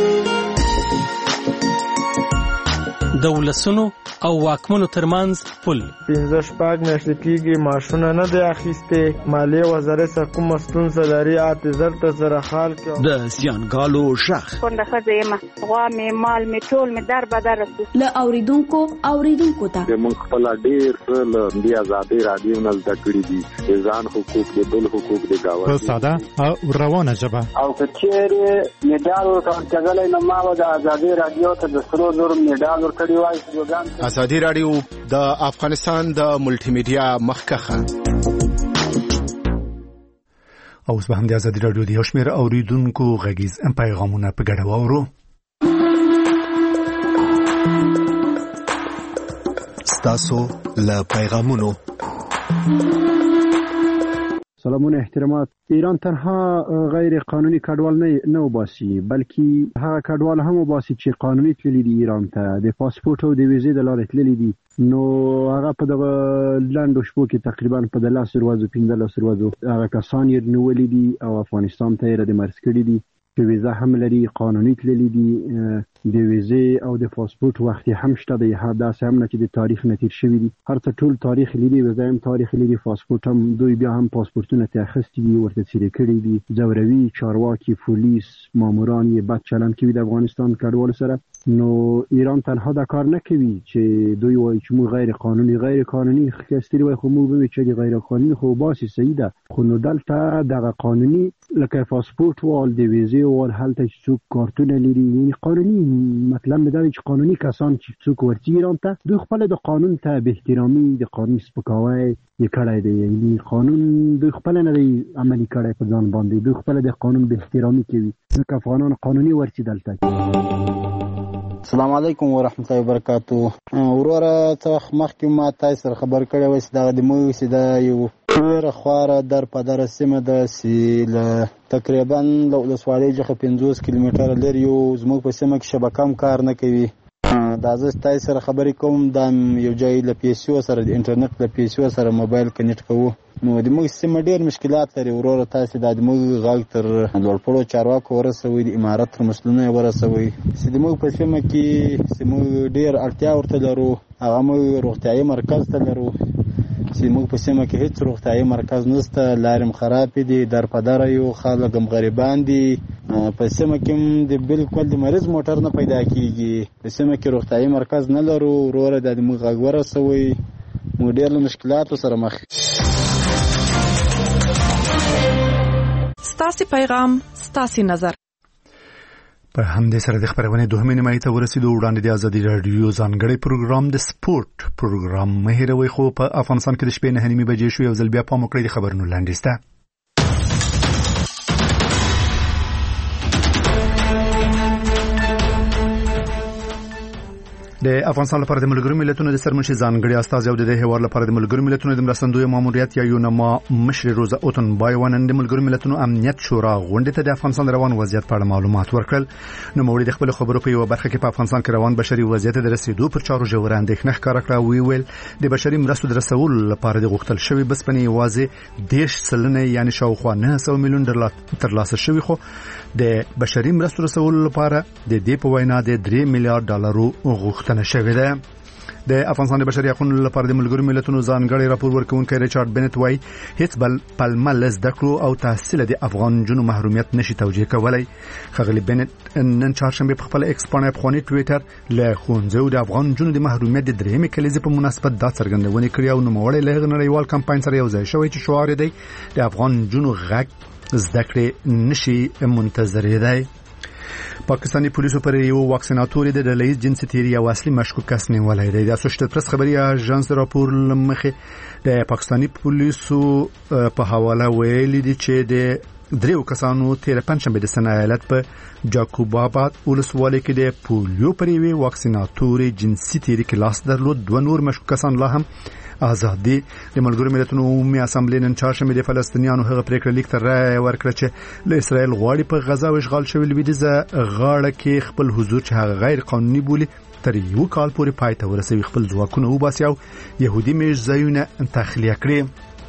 د ولسونو او واکمنو ترمنځ پل پنځه شپږ میاشتې کېږي معاشونه نه دی اخیستې، مالیې وزارت سره کومه ستونزه لري اته زر ته زره خال کې د زیانګالو شخ کونډه ښځه یم، غوا مې مال مې ټول مې در بدر رسي له اوریدونکو اوریدونکو ته موږ خپل ډېر له دې آزادۍ راډیو نه زده کړي دي د ځان حقوق د بل حقوق د گاونډي په ساده او روانه ژبه او که چیرې میډال ورکول کېدلی نو ما به د آزادۍ راډیو ته د سرو زرو میډال ورکړی وای. ازادي راډیو د افغانستان د ملټي میډیا مخکخه اوس به هم د ازادي راډیو د یو شمېر اوریدونکو غږیز پیغامونه په ګډه واورو. ستاسو له پیغامونو سلامونه احترامات. ایران تنها غیر قانوني کډوال نه نه وباسي بلکې هغه کډوال هم وباسي چې قانوني تللي دي ایران ته د پاسپورت او د ویزې د لارې تللي دي. نو هغه په دغه لنډو شپو کې تقریبا په دلاسو ورځو پنځلسو ورځو هغه کسان یې نیولي دي او افغانستان ته یې رادمرس کړي دي چې ویزه هم لري، قانوني تللي دي، د ویزې او د پاسپورت وخت هم شته دی، داسې هم نه چې د تاریخ نه تیر شوي دي، هر څه ټول تاریخ لري، ویزه هم تاریخ لري، پاسپورت هم دوی بیا هم پاسپورتونه ته اخیستي دي، ورته څیرې کړي دي. ځوروي چارواکي پولیس ماموران یې بد چلند کوي د افغانستان کډوالو سره. نو ایران تنها دا کار نه کوي چې دوی وایي چې موږ غیر قانوني غیر قانوني خستري وای، خو موږ به چې غیر قانوني خو باسي صحیح ده، خو نو دلته دغه قانوني لکه پاسپورت وال د ویزې وال هلته چې څوک کارتونه لري، یعنی قانوني مطلب مې دا چې قانوني کسان چې څوک ورته ایران ته دوی خپل د قانون ته به احترامي د قانون سپکاوی یې کړی دی، یعنی قانون دوی خپل نه دی عملي کړی په ځان باندې، دوی خپل د قانون به احترامي کوي ځکه افغانان قانوني ورته دلته. السلام علیکم ورحمت الله وبرکاتو. وروره څه مخکې ما تاسو سره خبر کړی و چې دا د موږ چې دا یو ډېره خواره در په دره سیمه ده چې له تقریبا له ولسوالۍ څخه پنځوس کیلومتره لرې یو زموږ په سیمه کې شبکه هم کار نه کوي. دا زه تاسو سره خبرې کوم دا یو ځای له پیسو سره د انټرنیټ له پیسو سره موبایل کنیکټ کوو. نو د موږ سیمه ډېر مشکلات لري وروره، تاسو دا د موږ غږ تر لوړپوړو چارواکو ورسوئ، د امارت تر مسؤلینو یې ورسوئ چې د موږ په سیمه کې چې موږ ډېر اړتیا ورته لرو، هغه موږ روغتیایي مرکز ته لرو چې موږ په سیمه کې هیڅ روغتیایي مرکز نشته، لارې هم خرابې دي، در په دره یو، خلک هم غریبان دي، په سیمه کې هم د بالکل د مریض موټر نه پیدا کېږي، په سیمه کې روغتیایي مرکز نه لرو. وروره دا د موږ غږ ورسوئ، موږ ډېر له مشکلاتو سره مخ. ستاسې پیغام ستاسې نظر. په همدې سره د خبرونې دوهمې نیمایي ته ورسېدو. وړاندې د ازادي راډیو ځانګړی پروګرام د سپورت پروګرام مه هېروئ، خو په افغانستان کې د شپې نهه نیمې بجې شو. یو ځل بیا پام وکړئ د خبرونو لنډیز ته. د افغانستان لپاره د ملګرو ملتونو د سرمنشي ځانګړي استازي او د هیواد لپاره د ملګرو ملتونو د مرستندوی ماموریت یا یونما مشر روزا اوتن بایوان د ملګرو ملتونو امنیت شورا غونډه ته د افغانستان روان وضعیت په اړه معلومات ورکړل. نو موري د خپل خبرو په یو برخه کې په افغانستان کې روان بشري وضعیت د رسیدو پر چارو ژور اندېښنه ښکاره کړه. وی ویل د بشري مرستو د رسولو لپاره د غوښتل شوی بسپنې یوازې دیش سلنه یعنی شاوخوا نه سوه میلیون ډالر ترلاسه شوی، خو د بشري مرستو رسولو لپاره د دې په وینا د درې میلیارډ ډالرو غوښتنه شوې ده. د افغانستان د بشري حقوقو لپاره د ملګرو ملتونو ځانګړي راپور ورکونکي ریچارډ بنت وایي هیڅ بل پلمه لز دکړو او تحصیل د افغان جنو محرومیت نشي توجیه کولای. خغلی بنت نن چهارشنبه په خپل ایکس باندې په خوني ټوئیټر له خونځو د افغان جنو د محرومیت د درېمې کلیزې په مناسبت دا څرګندونه کړې او نو موړې له نړیوال کمپاین سره یو ځای شوی چې شعار دی د افغان جنو غږ زده کړې نشي منتظرې دی. پاکستانی پولیسو پر یو واکسیناتوري د ډلهیز جنسي تیری او اصلي مشکوک کس نیولای دی. د اسوسییټډ پریس خبري اژانس راپور لمخه د پاکستانی پولیسو په حواله ویلي دي چې د دریو کسانو تیر پنځشنبه د سنا ایالت په جاکوب آباد ولسوالۍ کې د پولیو پر یو واکسیناتوري جنسي تیری کې لاس درلود. دوه نور مشکوک کسان لا هم آزاد دي. د ملګرو ملتونو عمومي اسامبلې نن چهارشنبه د فلسطینیانو هغه پریکړه لیک ته رائے ورکړه چې له اسرائیل غواړي په غزا او اشغال شوی لویدیځه غاړه کې خپل حضور چې هغه غیر قانوني بولي تر یو کال پورې پای ته ورسوي، خپل ځواکونه وباسي او يهودي میشځایونه تخلیه کړي.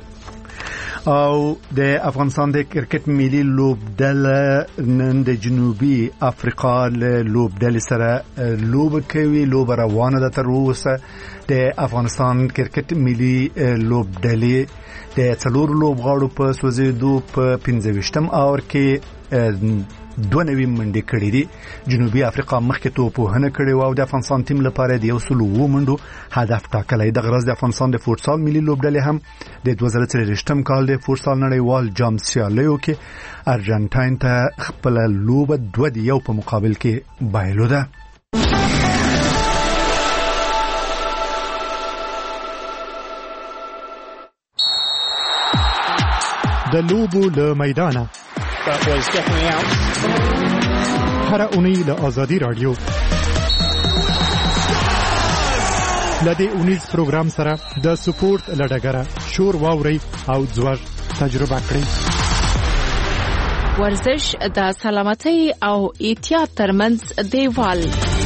او د افغانستان د کرکټ ملي لوبډله نن د جنوبي افریقا له لوبډلې سره لوب کوي. لوب روانه ده تر اوسه. د افغانستان کرکټ ملي لوبډلې د څلور لوبغاړو په سوځېدو په پنځه ویشتم اور کې دوه نوي منډې کړې دي. جنوبي افریقا مخکې توپوهنه کړې او د افغانستان ټیم لپاره د یو سل اووه منډو هدف ټاکلی. د غرض د افغانستان د فوټسال ملي لوبډلې هم د دوه زره څلوېښتم کال د فوټسال نړیوال جام سیالیو کې ارجنټاین ته خپل لوبه دوه د یو په مقابل کې بایلوده. د لوبو له میدانه هر اونۍ له ازادي راډیو لدې اونیز پروګرام سره د سپورت لډګره شور واوري او ځوږ تجربه کړئ. ورزش د سلامتۍ او احتیاط ترمنځ دیوال.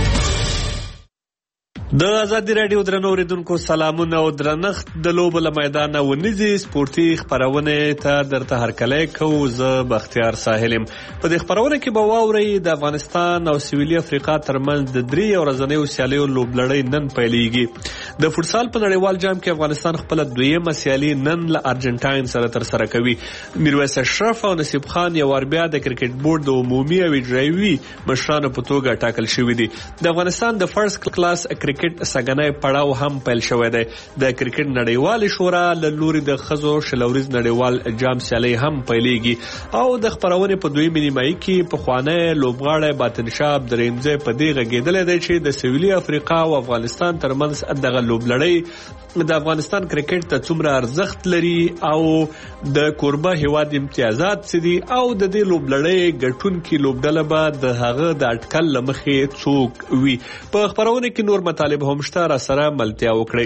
د ازادي راډیو درنو اوریدونکو سلامونه او درنښت. د لوبو له میدانه ونیزي سپورتي خبرونه ته درته هرکلی کوو. زه بختیار ساحلم. په دې خبرونه کې به واورئ د افغانستان او سویلي افریقا ترمنځ د درې ورځنیو سیالیو لوبلړۍ نن پیلېږي. د فوټسال په نړیوال جام کې افغانستان خپل دویمه سیالي نن له ارجنټاین سره ترسره کوي. میرویس اشرف او نصیب خان یو ور بیا د کرکټ بورډ د عمومي او اجرایوي مشرانو په توګه ټاکل شوي دي. د افغانستان د فرست کلاس کرکټ سګنای پړاو هم پیل شوی دی. د کرکټ نړیوال شورا له لوري د خزو شلوريز نړیوال جام سیالي هم پیلېږي او د خبرونه په دویمه نیمایي کې په خوانه لوبغاړی باطن شاه درېمځه په دې غږیدل دی چې د سویلي افریقا او افغانستان ترمنځ دغه لوبلړۍ د افغانستان کرکټ ته څومره ارزښت لري او د کوربه هیواد امتیازات څه دي او د دې لوبلړۍ ګټونکي لوبډله به د هغه د اټکل لمخې څوک وي. په خبرونه کې نور مطالب هم شته، را سره ملتیا وکړئ.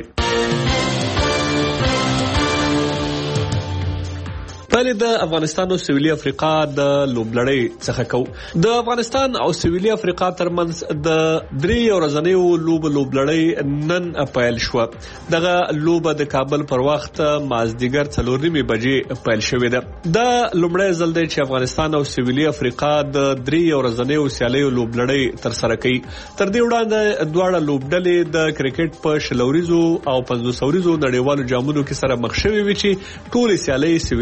پهلې د افغانستان او سویلي افریقا د لوبلړۍ څخه کو. د افغانستان او سویلي افریقا ترمنځ د درې ورځنیو لوبو لوبلړۍ نن پیل شو. دغه لوبه د کابل پر وخت مازدیګر څلور نیمې بجې پیل شوې ده. دا لومړی ځل دی چې افغانستان او سویلي افریقا د درې ورځنیو سیالیو لوبلړۍ ترسره کوي. تر دې وړاندې دواړه لوبډلې د کرکټ په شلوریزو او پنځوس اوریزو نړیوالو جامونو کې سره مخ شوې وي چې ټول سیالۍ سویلي افریقا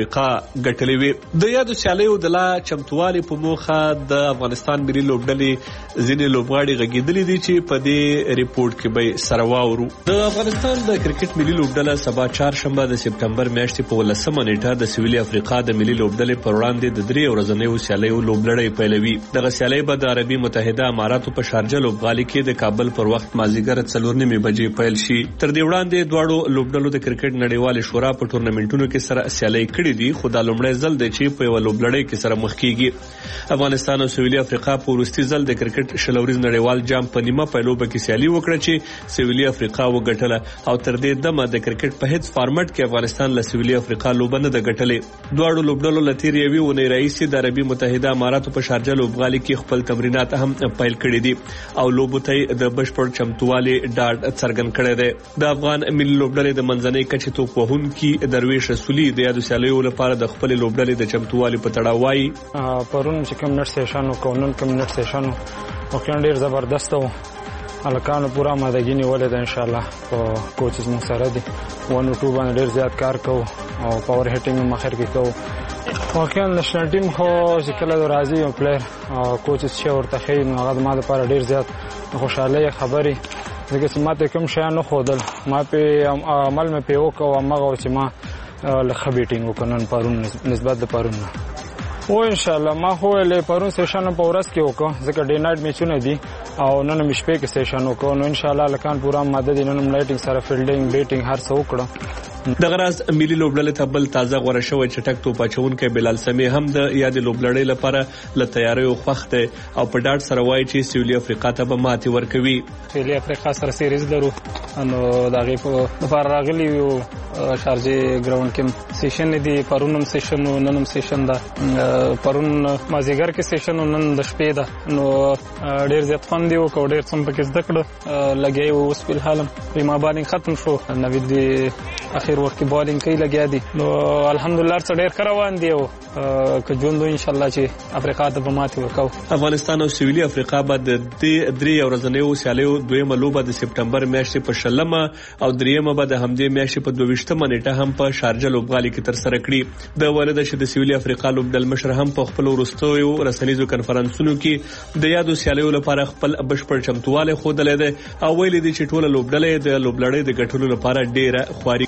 افریقا ګټلې وي. د یادو سیالیو د لا چمتووالي په موخه د افغانستان ملي لوبډلې ځینې لوبغاړي غږېدلي دي چې په دې ریپورت کې به سره واورو. د افغانستان د کرکټ ملي لوبډله سبا چهارشنبه د سپټمبر میاشتې په ولسمه نیټه د سویلي افریقا د ملي لوبډلې پر وړاندې د درې ورځنیو سیالیو لوبلړۍ پیلوي. دغه سیالۍ به د عربي متحده اماراتو په شارجه لوبغالي کې د کابل پر وخت مازیګر څلور نیمې بجې پیل شي. تر دې وړاندې دواړو لوبډلو د کرکټ نړیوالې شورا په ټورنمنټونو کې سره سیالۍ کړې دي، خو دا لومړی ځل دی چې په یوه لوبلړۍ کې سره مخ کیږي. افغانستان او سویلي افریقا په وروستي ځل د کرکټ شلوريز نړیوال جام په نیمه پیلوبه کې سیالي وکړه چې سویلي افریقا وګټله او تر دې دمه د کرکټ په هیڅ فارمټ کې افغانستان له سویلي افریقا لوبه نه ده ګټلې. دواړو لوبډلو له تېرې یوې اونۍ راهیسې د عربي متحده اماراتو په شارجه لوبغالي کې خپل تمرینات هم پیل کړي دي او لوبو ته د بشپړ چمتووالي ډاډ څرګند کړی دی. د افغان ملي لوبډلې د منځنۍ کچې توپ وهونکي درویش رسولي د یادو سیالیو لپاره د خپلې لوبډلې د چمتووالي په تړاو وایي: پرون چې کوم نټ سیشن وکړو، نن کوم نټ سیشن وکړو، ډېر زبردست و. هلکانو پوره آمادګي نیولې ده. انشاءالله په کوچز موږ سره دي. ون او ټو باندې ډېر زیات کار کوو او پاور هیټینګ هم اخر کې کوو. واقعا نشنل ټیم خو چې کله راځي یو پلیر او کوچز چې ورته ښیي نو هغه زما دپاره ډېر زیات خوشحالۍ خبرې، ځکه چې ما ته کوم شیان نه ښودل، ما پې عمل مې پې وکړو، همغه چې ما لږ ښه بیټینګ وکړ نن پرون نسبت د پرون نه. او انشاءالله ما خو له پرون سیشن په ورځ کې وکړو، ځکه ډے نایټ میچونه دي او نن مې شپې کې سیشن وکړو. نو انشاءالله لکان پورا ماده دي، نن لایټینګ سره فیلډینګ بیټینګ هر څه وکړو. دغه راز ملي لوبډلې ته بل تازه غوړه شوی چټک توپ اچونکی بلال سمي هم د یادې لوبلړۍ لپاره له تیاریو خوښ دی او په ډاډ سره وایي چې سویلي افریقا ته به ماتې ورکوي. سویلي افریقا سره سیریز لرو، نو د هغې په لپاره راغلي یو شارجې ګراوند کې سیشن دي. پرون هم سیشن و، نن هم سیشن ده. پرون مازدیګر کې سیشن و، نن د شپې ده. نو ډېر زیات خوند یې وکړو، ډېر څه هم پکې زده کړه. لګیا یو اوس فلحال هم ما بالینګ ختم شو، نوید د اخر وخت کې بالینګ کوي لګیا دي. نو الحمدلله څه ډېر ښه روان دي او که ژوند انشاءالله چې افریقا ته به ماتې ورکوو. افغانستان او سویلي افریقا به د دې درې ورځنیو سیالیو دویمه لوبه د سپټمبر میاشتې په شلمه او دریمه به د همدې میاشتې په دویشتمه نیټه هم په شارجه لوبغالي کې ترسره کړي. د وارده چې د سویلي افریقا لوبډل مشر هم په خپل وروستیو رسنیزو کنفرانسونو کې د یادو سیالیو لپاره خپل بشپړ چمتووالی ښودلی دی او ویلي دي چې ټوله لوبډله د لوبلړۍ د ګټلو لپاره ډېره خواري.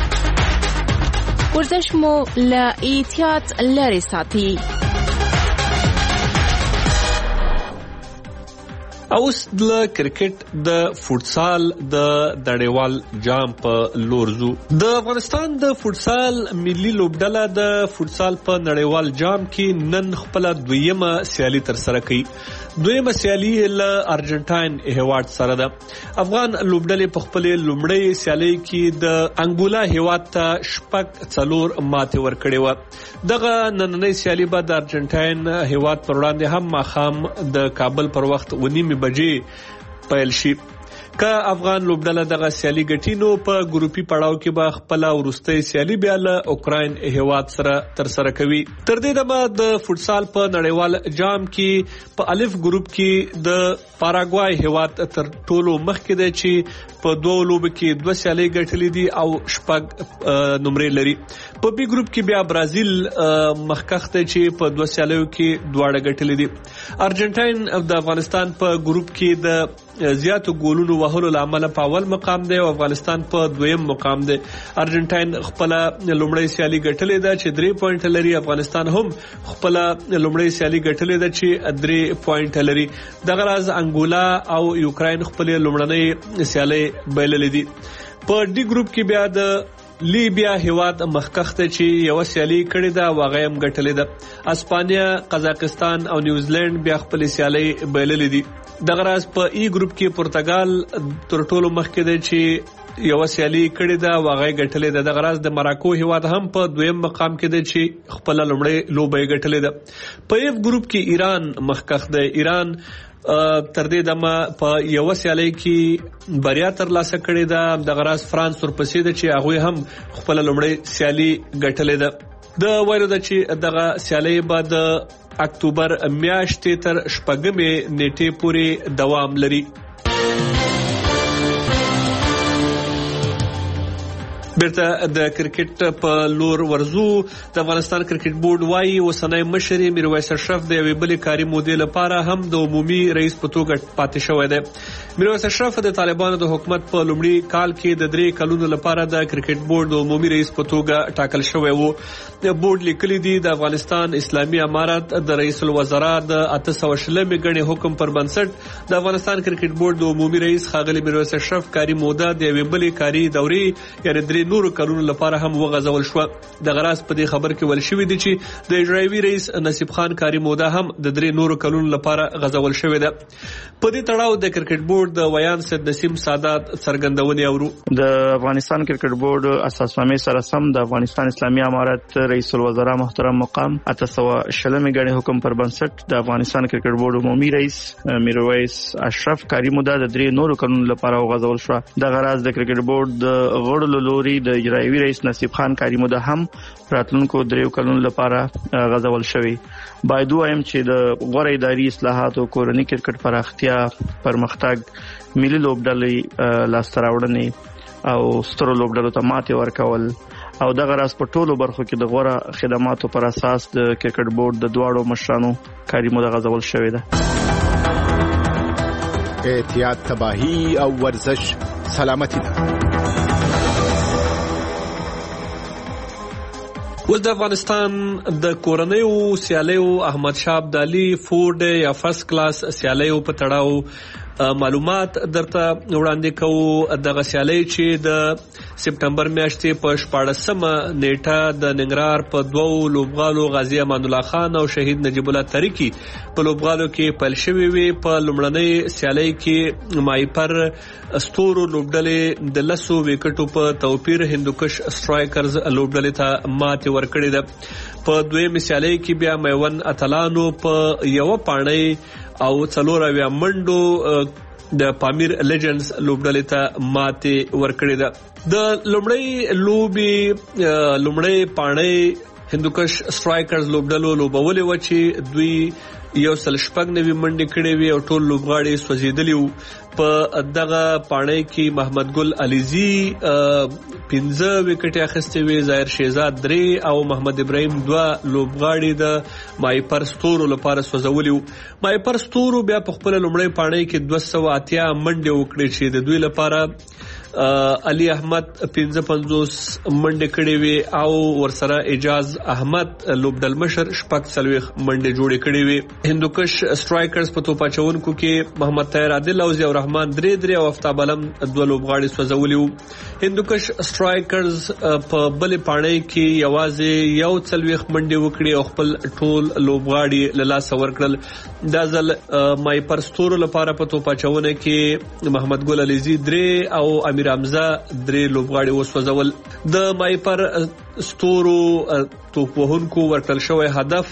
ورزش مو له احتیاط لرې ساتي. اوس د کرکټ د فوټسال د نړیوال جام په لور ځو. د افغانستان د فوټسال ملي لوبډله د فوټسال په نړیوال جام کې نن خپل دویمه سیالي ترسره کړي. دویمه سیالي له ارجنټاین هیواد سره ده. افغان لوبډلې په خپل لومړی سیالي کې د انګولا هیواد ته شپږ څلور ماتې ورکړې و. دغه نننۍ سیالي به د ارجنټاین هیواد پر وړاندې هم ماښام د کابل پر وخت ونیمې بجې پیل شي. که افغان لوبډله دغه سیالي ګټي نو په ګروپي پړاو کې به خپل وروستۍ سیالي بیا له اوکراین هیواد سره ترسره کوي. تر دې دمه د فوټسال په نړیوال جام کې په الف ګروپ کې د پاراګوای هیواد تر ټولو مخکې دی چې په دوه لوبو کې دوه سیالۍ ګټلې دي او شپږ نمرې لري. په بي ګروپ کې بیا برازیل مخکښ دی چې په دوه سیالیو کې دواړه ګټلې دي. ارجنټاین د افغانستان په ګروپ کې د زیاتو ګولونو وهلو لامل په اول مقام دی او افغانستان په دویم مقام دی. ارجنټاین خپل لومړی سیالي ګټلې ده چې درې پوینټ لري. افغانستان هم خپل لومړی سیالي ګټلې ده چې درې پوینټ لري. دغه راز انګولا او یوکراین خپل لومړنۍ سیالي بایللې دي. په ډي ګروپ کې بیا د لیبیا هیواد مخکښ ته چې یو سیالي کړې ده واغې هم ګټلې ده. اسپانیا، قزاقستان او نیوزیلند بیا خپل سیالي بایللې دي. دغه راز په ای ګروپ کې پرتګال تر ټولو مخکې دی چې یو سیالي کړې ده واغې ګټلې ده. دغه راز د مراکو هیواد هم په دویم مقام کې دی چې خپل لومړی لوبه یې ګټلې ده. په اف ګروپ کې ایران مخکښ دی. ایران تر دې دمه په یو سیالي کې بریا ترلاسه کړې ده. دغه راز فرانس ورپسې ده چې هغوی هم خپل لومړی سیالي ګټلې ده. د وایره ده چې دغه سیالي به د اکتوبر میاشتې تر شپږمې نیټې پورې دوام لري. بیرته د کرکټ په لور ورزو. د افغانستان کرکټ بورډ وايي اوسنی مشر میرویس اشرف د یوې بلې کاري مودې لپاره هم د عمومي رئیس په توګه پاتې شوی دی. میرویس اشرف د طالبانو د حکومت په لومړي کال کې د درې کلونو لپاره د کرکټ بورډ د عمومي رئیس په توګه ټاکل شوی وو. بورډ لیکلي دي د افغانستان اسلامي امارت د رئیس الوزرا د اته سوه شلمې ګڼې حکم پر بنسټ د افغانستان کرکټ بورډ د عمومي رئیس ښاغلي میرویس اشرف کاري موده د یوې بلې کاري دورې یعنې درې نورو کلونو لپاره هم وغځول شوه. دغه راز په دې خبر کې ویل شوي دي چې د اجرایوي رئیس نصیب خان کاري موده هم د درې نورو کلونو لپاره غځول شوې ده. په دې تړاو د کرکټ بورډ د ویان سید نسیم سادات څرګندونې اورو. د افغانستان کرکټ بورډ اساسنامې سره سم د افغانستان اسلامي امارت رئیس الوزرا محترم مقام اته سوه شلمې ګڼې حکم پر بنسټ د افغانستان کرکټ بورډ عمومي رئیس میرویس اشرف کاري موده د درې نورو کلونو لپاره وغځول شوه. دغه راز د کرکټ بورډ د غړو له لوري د اجرایوي رئیس نصیب خان کاري موده هم راتلونکو دریو کلونو لپاره غځول شوی. باید وایم چې د غوره اداري اصلاحاتو، کورني کرکټ پراختیا، پرمختګ، ملي لوبډلې لاسته راوړنې او سترو لوبډلو ته ماتې ورکول او دغه راز په ټولو برخو کې د غوره خدماتو پر اساس د کرکټ بورډ د دواړو مشرانو کاري موده غځول شوې ده. احتیاط، تباهي او ورزش سلامتی ده. اوس د افغانستان د کورنیو سیالیو احمد شاه ابدالي فورډ یا فرست کلاس سیالیو په تړاو معلومات درته وړاندې کوو. دغه سیالۍ چې د سپټمبر میاشتې په شپاړسمه نیټه د ننګرهار په دوو لوبغالو غازي امان الله خان او شهید نجیب الله تاریکي په لوبغالو کې پیل شوې وي. په لومړنۍ سیالۍ کې مایپر ستورو لوبډلې د لسو وکټو په توپیر هندوکش سټرایکرز لوبډلې ته ماتې ورکړې ده. په دویمه سیالۍ کې بیا میوند اتلانو په یو پاڼۍ او څلور اویا منډو د پامیر لیجنډز لوبډلې ته ماتې ورکړې ده. د لومړی لوبي لومړی پاڼۍ هندوکش سټرایکرز لوبډلو لوبولې و چې دوی یو سل شپږ نوي منډې کړې وي او ټول لوبغاړي سوځېدلي وو. په دغه پاڼۍ کې محمد ګل علیزي پنځه وکټې اخیستې وي، ظاهر شهزاد درې او محمد ابراهیم دوه لوبغاړي د مایپر ستورو لپاره سوځولي وو. مایپر ستورو بیا په خپل لومړی پاڼۍ کې دوه سوه اتیا منډې وکړې چې د دوی لپاره علي احمد پنځه پنځوس منډې کړې وي او ورسره اجاز احمد لوبډل مشر شپږ څلوېښت منډې جوړې کړې وي. هندوکش سټرایکرز په توپ اچونکو کې محمد طاهر عادل او ضیاء الرحمن درې درې او افتاب علم دوه لوبغاړي سوځولي وو. هندوکش سټرایکرز په بلې پاڼۍ کې یوازې یو څلوېښت منډې وکړې او خپل ټول لوبغاړي له لاسه ورکړل. دا ځل مایپر ستورو لپاره په توپ اچونه کې محمد ګل علیزي درې او امیر حمزه درې لوبغاړي وسوځول. د مایپر ستورو توپ وهونکو ورکړل شوی هدف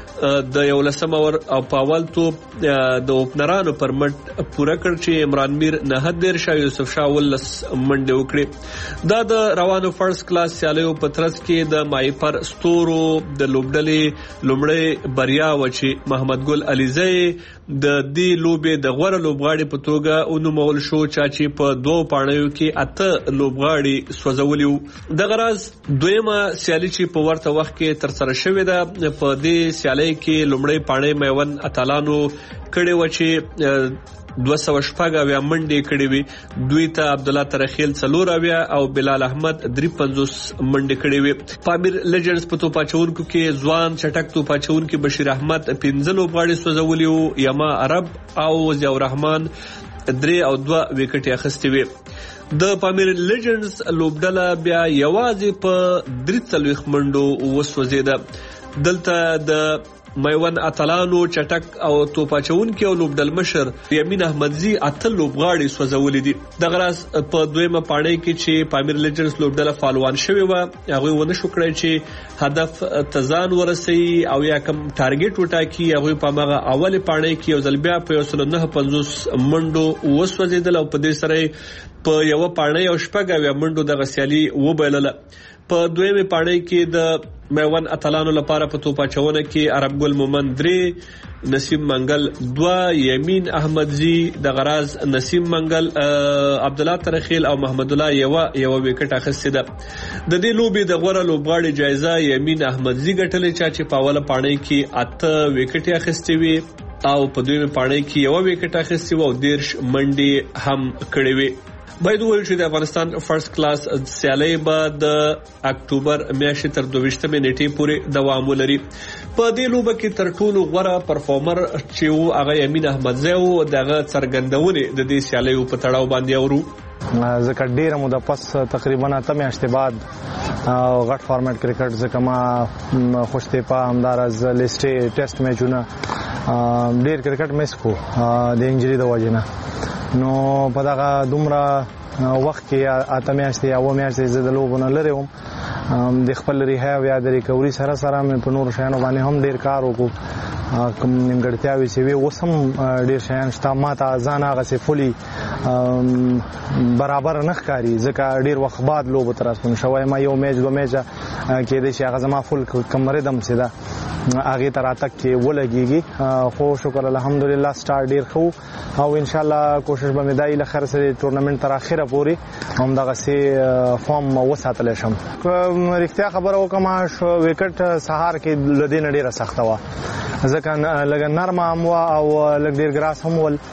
د یولسم اور او پاول توپ د اوپنرانو پر مټ پوره کړ چې عمران میر نه دېرش او یوسف شاه ولس منډې وکړې. دا د روانو فرست کلاس سیالیو په ترڅ کې د مایپر ستورو د لوبډلې لومړی بریا و چې محمد ګل علیزی د دې لوبې د غوره لوبغاړي په توګه ونومول شو چې په دوو پاڼیو کې اته لوبغاړي سوځولي وو. دغه راز دویمه سیالي چې په ورته وخت کې ترسره شوې ده په دې سیالۍ کې لومړی پاڼۍ میوند اتلانو کړې و چې دوه سوه شپږ اویا منډې کړې وي. دوی ته عبدالله ترخیل څلور اویا او بلال احمد درې پنځوس منډې کړې وي. پامیر لیجنډز په توپ اچونکو کې ځوان چټک توپ اچونکي بشیر احمد پنځه لوبغاړي سوځولي وو. یما عرب او ضیاء الرحمن درې او دوه وکټې اخیستې وي. د پامیر لیجنډز لوبډله بیا یوازې په درې څلوېښت منډو وسوځېده. دلته د میوند اتلانو چټک او توپ اچونکي او لوبډل مشر یمین احمدزي اته لوبغاړي سوځولي دي. دغه راز په دویمه پاڼۍ کې چې پامیر لیجنډز لوبډله فالوان شوې وه هغوی ونه شو کړی چې هدف ته ځان ورسوي او یا کم ټارګېټ وټاکي. هغوی په هماغه اولې پاڼۍ کې یو ځل بیا په یو سل نهه پنځوس منډو وسوځېدل او په دې سره په یوه پاڼۍ او شپږ اویا منډو دغه سیالي وبایلله. په دویمه پاڼۍ کې د میوند اتلانو لپاره په توپ اچونه کې عرب ګل مومن درې، نسیم منګل دوه، یمین احمدزی د غراز، نسیم منګل، عبد الله ترخیل او محمد الله یو یو وکټ اخیسته ده. د دې لوبي د غوړه لوبغاړي جایزه یمین احمدزی ګټلې چې په اوله پاڼۍ کې اته وکټ اخیستې وي او په دویمه پاڼۍ کې یو وکټ اخیستې و او دیرش منډي هم کړې وي. باید وویل چې د افغانستان فرست کلاس سیالۍ به د اکتوبر میاشتې تر دویشتمې نیټې پورې دوام ولري. په دې لوبه کې تر ټولو غوره پرفارمر چې وو هغه یمین احمدزی وو. دغه څرګندونې د دې سیالیو په تړاو باندې اورو. ځکه ډیره موده پس تقریبا اته میاشتې بعد غټ فارمیټ کرکټ ځکه ما خوشتیپا همداراز لیسټې ټیسټ میچونه ډیر کرکټ میس کو د انجری د وجې نه. نو په دغه دومره وخت کې اته میاشتې یا اوه میاشتې زه د لوبو نه لرې وم. د خپل ریهاب یا د ریکوري سره سره مې په نورو شیانو باندې هم ډیر کار وکړو. کوم نیمګړتیاوې چې وي اوس هم ډیر شیان شته. ما ته ځان هغسې فولي برابر نه ښکاري ځکه ډیر وخت بعد لوبو ته راستون شوی. ما یو میچ دوه میچه کېدای شي هغه زما فول کم ردم چې ده هغې ته راتګ کې ولګېږي. خو شکر الحمدلله سټار ډیر ښه او انشاءالله کوشش به مې دا وي له خیر سره ټورنمنټ تر اخره پورې همدغسې فارم وساتلی شم. رښتیا خبره وکړم وکټ سهار کې له دې نه ډېره سخته وه ځکه لږ نرمه هم وه او لږ ډېر ګراس هم ول.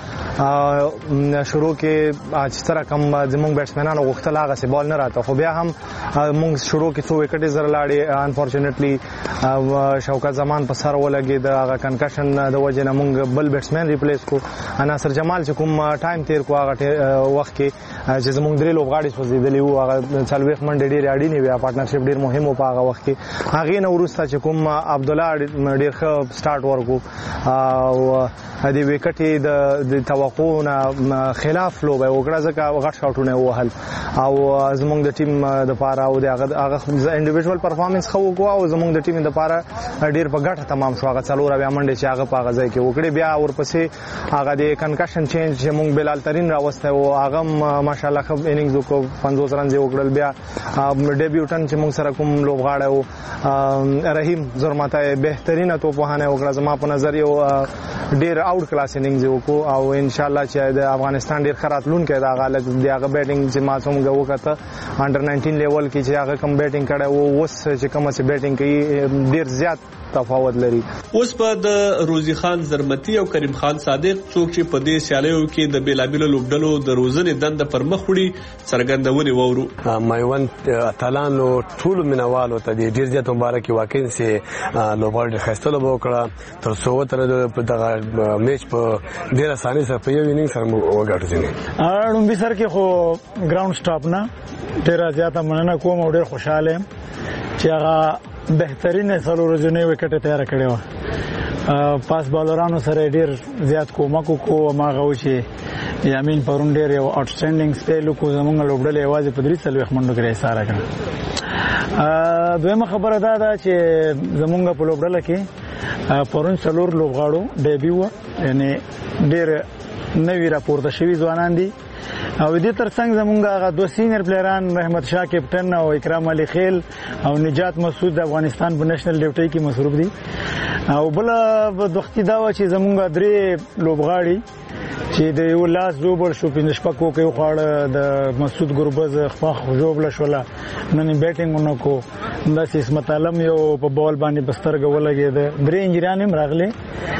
شروع کې چې سره کم زموږ بیټسمنانو غوښتل هغسې بال نه راته خو بیا هم موږ شروع کې څو وکټې زره لاړې. انفارچونیټلی شوکت زمان په سر ولګېد هغه کنکشن د وجې نه موږ بل بیټسمین ریپلیس کو. ناصر جمال چې کوم ټایم تیر کو هغه وخت کې چې زموږ درې لوبغاړي سوځېدلي وو هغه څلوېښت منډې ډېرې اړینې وې. پارټنرشپ ډېر مهم و په هغه وخت کې. هغې نه وروسته چې کوم عبدالله ډېر ښه سټارټ ورکړو او د وکټ د توقع نه خلاف لوبه وکړه ځکه غټ شاټونه ووهل او زموږ د ټیم دپاره او د هغه انډیویژوال پرفارمنس ښه وکړو او زموږ د ټیم دپاره ډېر په ګټه تمام شو. هغه څلور اویا منډې چې هغه په هغه ځای کې وکړې. بیا ورپسې هغه د کنکشن چینج چې موږ بلال ترین راوستی و هغه هم ماشاءالله ښه انینګز وکړو، پنځوس رنز یې وکړل. بیا ډیبیوټن چې موږ سره کوم لوبغاړی و رحیم زرماته بهترینه توپوهنه یې وکړه. زما په نظر یو ډېر آوټ کلاس انینګز یې وکړو او انشاءالله چې د افغانستان ډېر ښه راتلونکی د هغه هلک د هغه بیټینګ چې ما څومره وکته انډر ناینټین لیول کې چې هغه کم بیټینګ کړی و اوس چې کومه چې بیټینګ کوي ډېر زیات تفاوت لري. اوس په د روزي خان زرمتی او کریم خان صادق څوک چې په دې سیالیو کې د بیلابیلو لوبډلو د روزنې دنده پر مخ وړي څرګندونې وورو. میوند اتلانو ټولو مینوالو ته د ډېر زیات مبارکي واقعا سي لوبغاړي ښایسته لوبه وکړه تر څو وتره دغه میچ په ډېر اسانۍ سره په یو انینګ سره وګټو. ځینې لومبي سر کې خو ګراوند سټاپ نه ډېره زیاته مننه کوم او ډېر خوشحاله یم چې هغه بهترینه څلور ورځنۍ وکټه تیاره کړې وه. پاس بالرانو سره ډېر زیات کومک وکړو. هماغه و چې یامین پرون ډېر یو آوټسټینډینګ سپیل وکړو. زموږ لوبډلې یوازې په درې څلوېښت منډو کې ایساره کړه. دویمه خبره دا ده چې زموږ په لوبډله کې پرون څلور لوبغاړو ډیبي وه یعنې ډېر نوي راپورته شوي ځوانان دي او دې ترڅنګ زمونږ هغه دوه سینیر پلیران رحمت شاه کیپټن او اکرام علي خیل او نجات مسعود د افغانستان په نېشنل ډیوټي کې مصروف دي. او بل بدبختي دا و چې زمونږ درې لوبغاړي چې د یو لاس دوبل شو پنځه شپږ کوکې وخوړه د مسعود ګربز خپل ژوبله شوله نن بیټینګ ونکو داسې اسمت عالم یو په بال باندې بسترګه ولګېده. درې انجریان هم راغلي.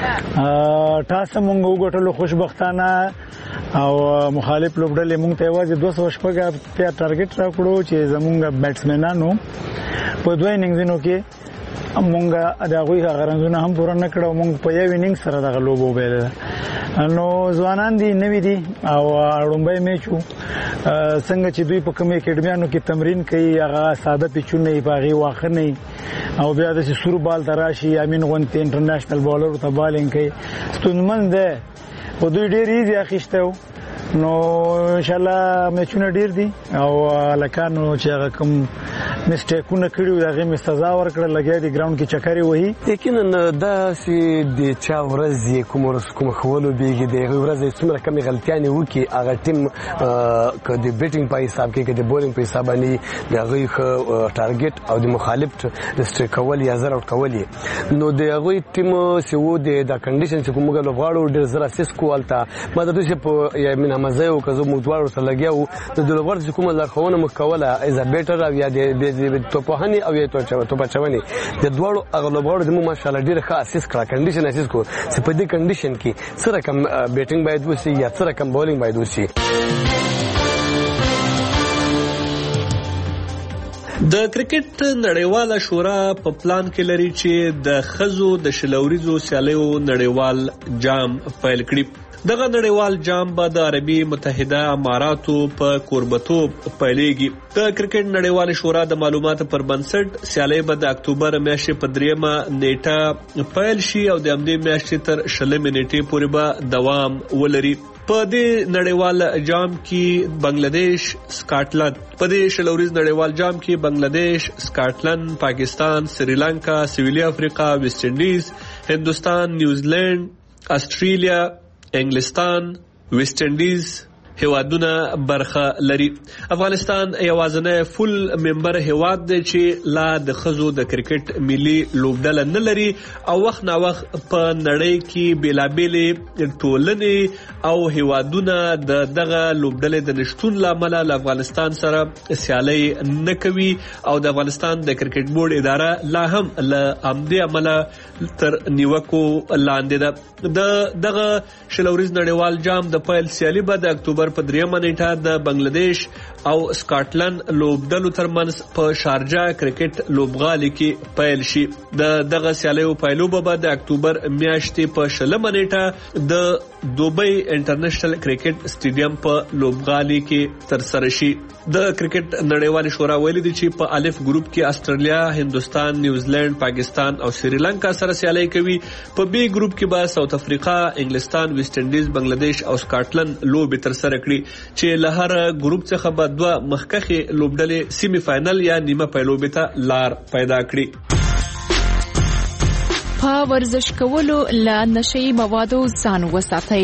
ټاس مونږ وګټلو خوشبختانه او مخالف لوبډلې مونږ ته یوازې دوه سوه شپږ اتیا ټارګټ راکړو چې زمونږ بیټسمنانو په دوه انینګزونو کې مونږ د هغوی هغه رنزونه هم پوره نه کړه او مونږ په یو انینګ سره دغه لوبه وبایله. نو ځوانان دي نوي دي او اړومبی میچ و څنګه چې دوی په کومې اکیډمیانو کې تمرین کوي هغه ساده پیچونه یې په هغې واښه نه او بیا داسې سور بال ته راشي امین غوندې انټرنیشنل بالرو ته بالینګ کوي ستونزمن دی خو دوی ډېر ایزي اخیستی و. نو انشاءالله میچونه ډېر دي او هلکانو چې هغه کوم مسټیکونه کړي دغه می سزا ورکړه لګیا دی ګراوند کې چکرې وهي یقینا دا سي د چا ورځ کوم ورځ کوم خولو بیګي دی ورځ څومره کمی غلطیانه وکي هغه ټیم ک د بیټینګ په حساب کې ک د بولینګ په حساب باندې دغه ټارګټ او د مخالف د کول یا زر اوټ کول نو دغه ټیم سي و د کنډیشن چې کومه لغواړو ډیر زره اساس کوالتا ما د دوی په یا من مزه او کزو موږ سره لګیاو د لغوړ چې کومه لارښوونه مکوله از بیټر او یا د توپهنی او یا توپچونی د دوړو اغلبوړو د مو ماشاءالله ډیر ښه اساس کړه کنډیشن اساس کو چې په دې کنډیشن کې سره کم بیټینګ باید وسی یا سره کم بولینګ باید وسی. د کرکټ نړیواله شورا په پلان کې لري چې د خزو د شلوریزو سیالیو نړیوال جام پیل کړي. دغه نړیوال جام به د عربي متحده اماراتو په کوربتوب پیلېږي. د کرکټ نړیواله شورا د معلوماتو پر بنسټ سیالي به د اکتوبر میاشتې په دریمه نیټه پیل شي او د همدې میاشتې تر شلمې نیټې پورې به دوام ولري. په دې نړیوال جام کې بنگلاديش سکاټلند په دې شلوریز نړیوال جام کې بنگلاديش سکاټلند پاکستان سریلانکا سویلي افریقا ویسټ انډیز هندوستان نیوزیلند استرالیا انګلستان ویسټ انډیز هیوادونه برخه لري. افغانستان یوازینی فول ممبر هیواد دی چې لا د خزو د کرکټ ملي لوبډله نه لري او وخت نا وخت په نړۍ کې بیلابېلې ټولنې او هیوادونه د دغه لوبډلې د نشټون لامل له افغانستان سره سیالي نه کوي او د افغانستان د کرکټ بورډ اداره لا هم له امدې عمله تر نیوکو لاندې ده. د دغه شلوریز نړیوال جام د پیل سیالي به د اکتوبر په دریمه نیټه د بنگلاديش او سکاټلند لوبډلو ترمنځ په شارجه کرکټ لوبغالي کې پیل شي. د دغه سیالیو پیلوبه به د اکتوبر میاشتې په شلمه نیټه د دوبۍ انټرنیشنل کرکټ سټیډیم په لوبغالي کې تر سره شي. د کرکټ نړیوال شورا ویلي دی چې په الف ګروپ کې استرالیا، هندوستان، نیوزیلند، پاکستان او سریلانکا سره سیالي کوي. په بی ګروپ کې به ساوث افریقا، انګلستان، ویسټ انډیز، بنگلاديش او سکاټلند لوبې تر سره کړي چې له هر ګروپ څخه به دوه مخکخي لوبډلې سیمی فائنل یا نیمه پایلوبې ته لار پیدا کړي. په ورزش کولو له نشي موادو ځان وساتئ.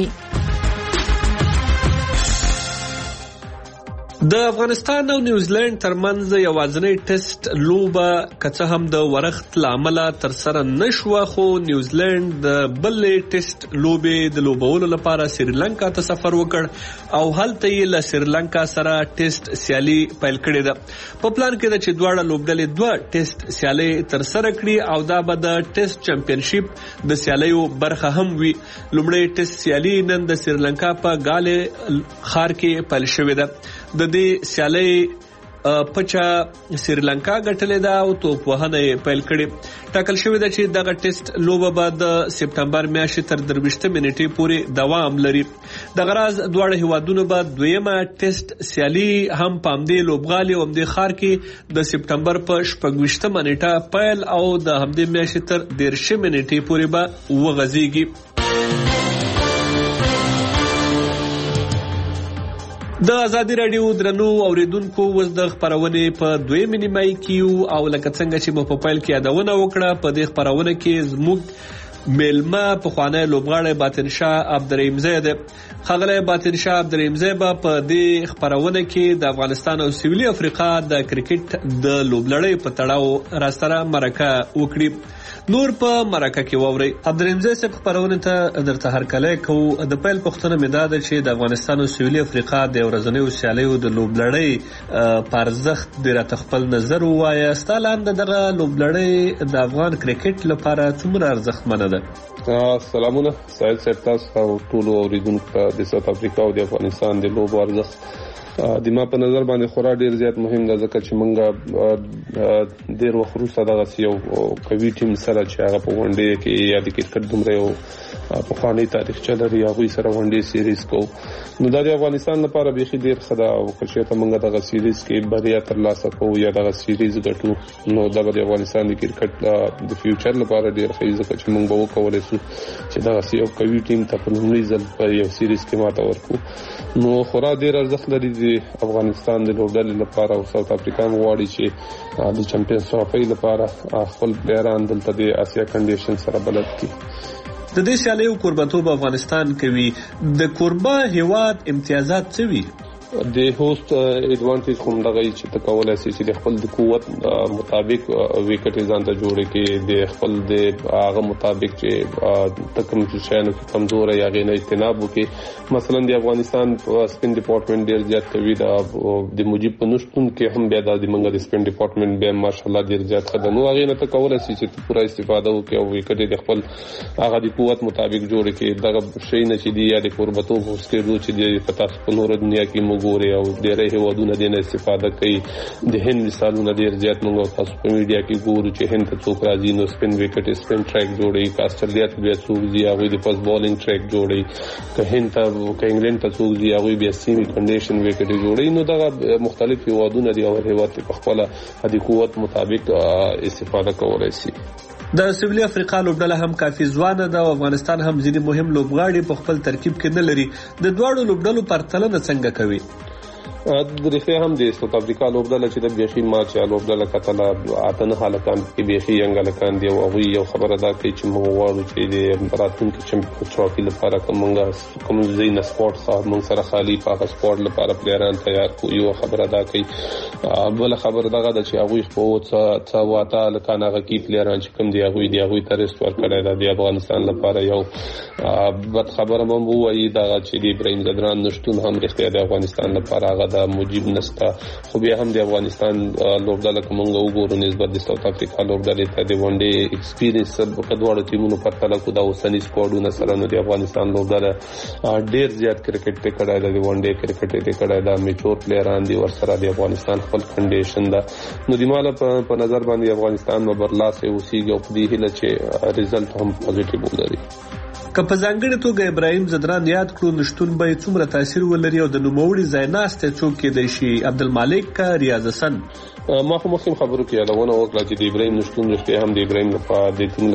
د افغانستان او نیوزیلند ترمنځ یوازینی ټیسټ لوبه کڅه هم د ورښت لامل تر سره نشوه خو نیوزیلند د بلې ټیسټ لوبې د لوبولو لپاره سریلانکا ته سفر وکړ او هلته یې له سریلانکا سره ټیسټ سیالي پیل کړې ده. په پلان کې ده چې دواړه لوبډلې دوه ټیسټ سیالي تر سره کړي او دا به د ټیسټ چمپیونشپ د سیالیو برخه هم وي. لومړی ټیسټ سیالي نن د سریلانکا په ګالې ښار کې پیل شوې ده. د دې سیالي پچا سریلانکا ګټلې ده او توپوهنه پیل کړې. ټاکل شوې ده چې دغه ټیسټ لوبه به د سپتمبر میاشتې تر درویشتمې نیټې پورې دوام لري. دغه راز دواړه هیوادونو به دویمه ټیسټ سیالي هم په همدې لوبغالي او همدې ښار کې د سپتمبر په شپږویشتمه نیټه پیل او د همدې میاشتې تر دېرشمې نیټې پورې به وغځېږي. د ازادي رادیو درنو اوریدونکو وز د خبرونه په دویمې نیمای کې او لکه څنګه چې په پایل کې یادونه وکړه په دې خبرونه کې زموږ میلمه په خوانه لوبغاړی باطن شاه عبدالرحیم زید خغله باطن شاه عبدالرحیم زید په دې خبرونه کې د افغانستان او سویلي افریقا د کرکټ د لوبلړۍ په تړاو راستره مرکه وکړي. نور په مرکه کې ووري عبدالرحیم زید صاحب خبرونه ته درته هرکلی کوو. د پیل پوښتنه مې دا ده چې د افغانستان او سویلي افریقا د ورځنیو سیالیو د لوبلړۍ په ارزښت ډېر خپل نظر ووایه. ستا لاندې دغه لوبلړۍ د افغان کرکټ لپاره څومره ارزښتمنه ده؟ سلامونه سعید صاحب تاسو او ټولو اوریدونکو ته د ساوث افریقا او د افغانستان د لوبو ارزښت د ما په نظر باندې خورا ډیر زیات مهم ده ځکه چې موږ ډیر وخت وروسته دغه یو قوي ټیم سره چې هغه په ونډې کې یا د کرکټ دومره یو پخوانی تاریخچه لري هغوی سره ونډې سیریز کوو نو دا د افغانستان لپاره بیخي ډیر ښه ده او که چېرته موږ دغه سیریز کې بریا ترلاسه کوو یا دغه سیریز ګټو نو دا به د افغانستان د کرکټ د فیوچر لپاره ډیر ښه ځکه چې موږ به وکولی شو چې دغه یو قوي ټیم ته په لومړي ځل په یو سیریز کې ماته ورکړو نو خورا ډیر ارزښت لري د افغانستان د لوبډلې لپاره او ساوث افریقا غواړي چې د چمپیونز ټرافي لپاره خپل پلیران دلته د اسیا کنډیشن سره بلد کړي. د دې سیالیو کوربتوب افغانستان کوي. د کوربه هیواد امتیازات څه وي؟ د هوست ایڈوانټیج کوم دغه چې تکولای شي چې د خپل د قوت مطابق وکټ ځان ته جوړ کړي، د خپل د هغه مطابق چې تکم شانو کې کمزور یا غي نه اجتناب وکړي. مثلا د افغانستان سپین ډپارټمنټ ډیر زیات کوي، د مجيب په نشټون کې هم بیا د منګه د سپین ډپارټمنټ به ماشاءالله ډیر زیات خدمت هغه نه تکولای شي چې پوره استفاده وکړي او وکټ د خپل هغه د قوت مطابق جوړ کړي. دغه شی نه چې دی یا د قربتوب هوست کې چې د پتا په نور دنیا کې ګوري او ډېرې هیوادونه د نه استفاده کوي. د هند مثالونه ډېر زیات موږ تاسو په میډیا کې ګورو چې هند ته څوک راځي نو سپین وکټ سپین ټریک جوړي، استرالیا ته بیا څوک ځي هغه د فاست بالینګ ټریک جوړي، که هند ته که انګلند ته څوک ځي هغه بیا سیمی کنډیشن وکټ جوړي. نو دغه مختلف هیوادونه دی او هیواد په خپل د قوت مطابق استفاده کولای شي. د سویلي افریقا لوبډله هم کافي ځوانه ده او افغانستان هم ځینې مهم لوبغاړي په خپل ترکیب کې نه لري. د دواړو لوبډلو پرتلنه څنګه کوي؟ د ریښې هم د ساوث افریقا لوبډله چې د بیخي ماچ لوبډله کتله اتنه حالکان کې بیخي ینګلکان دی او هغه یو خبره ده چې موږ غواړو چې د راتلونکي چمپیونز ټرافي لپاره کومه کوم زین سپورت صاحب موږ سره خالي په سپورت لپاره پلیران تیار کو. یو خبره ده چې بل خبره ده چې هغه په څه واته لکان هغه کې پلیران چې کوم دی هغه دی هغه ترست ورکړی دا د افغانستان لپاره یو بد خبره مو وایي دا چې د ابراهیم زدران نشټون هم رښتیا د افغانستان لپاره هغه مجيب نستا. خو بیا هم د افغانستان لوبډله کومه وګورو نسبت د ساوث افریقا لوبډلې ته د ون ډے ایکسپیرینس په دواړو ټیمونو پرتله کو دا اوسنی سکواډونه سره نو د افغانستان لوبډله ډیر زیات کرکټ ته کړای دا د ون ډے کرکټ ته کړای دا میچور پلیران دی ور سره د افغانستان خپل کنډیشن دا نو د مال په نظر باندې افغانستان نو برلاسه اوسېږي او په دې هله چې ریزلټ هم پوزټیو ولري. که په ځانګړې توګه ابراهیم زدران یاد کړو نشټون به څومره تاثیر ولري او د نوموړي ځایناسته څوک کېدای شي؟ عبدالمالک کا ریاض حسن ما خو مخکې خبرو کې یادونه وکړه چې د ابراهیم نشټون رښتیا هم د ابراهیم لپاره د ټیم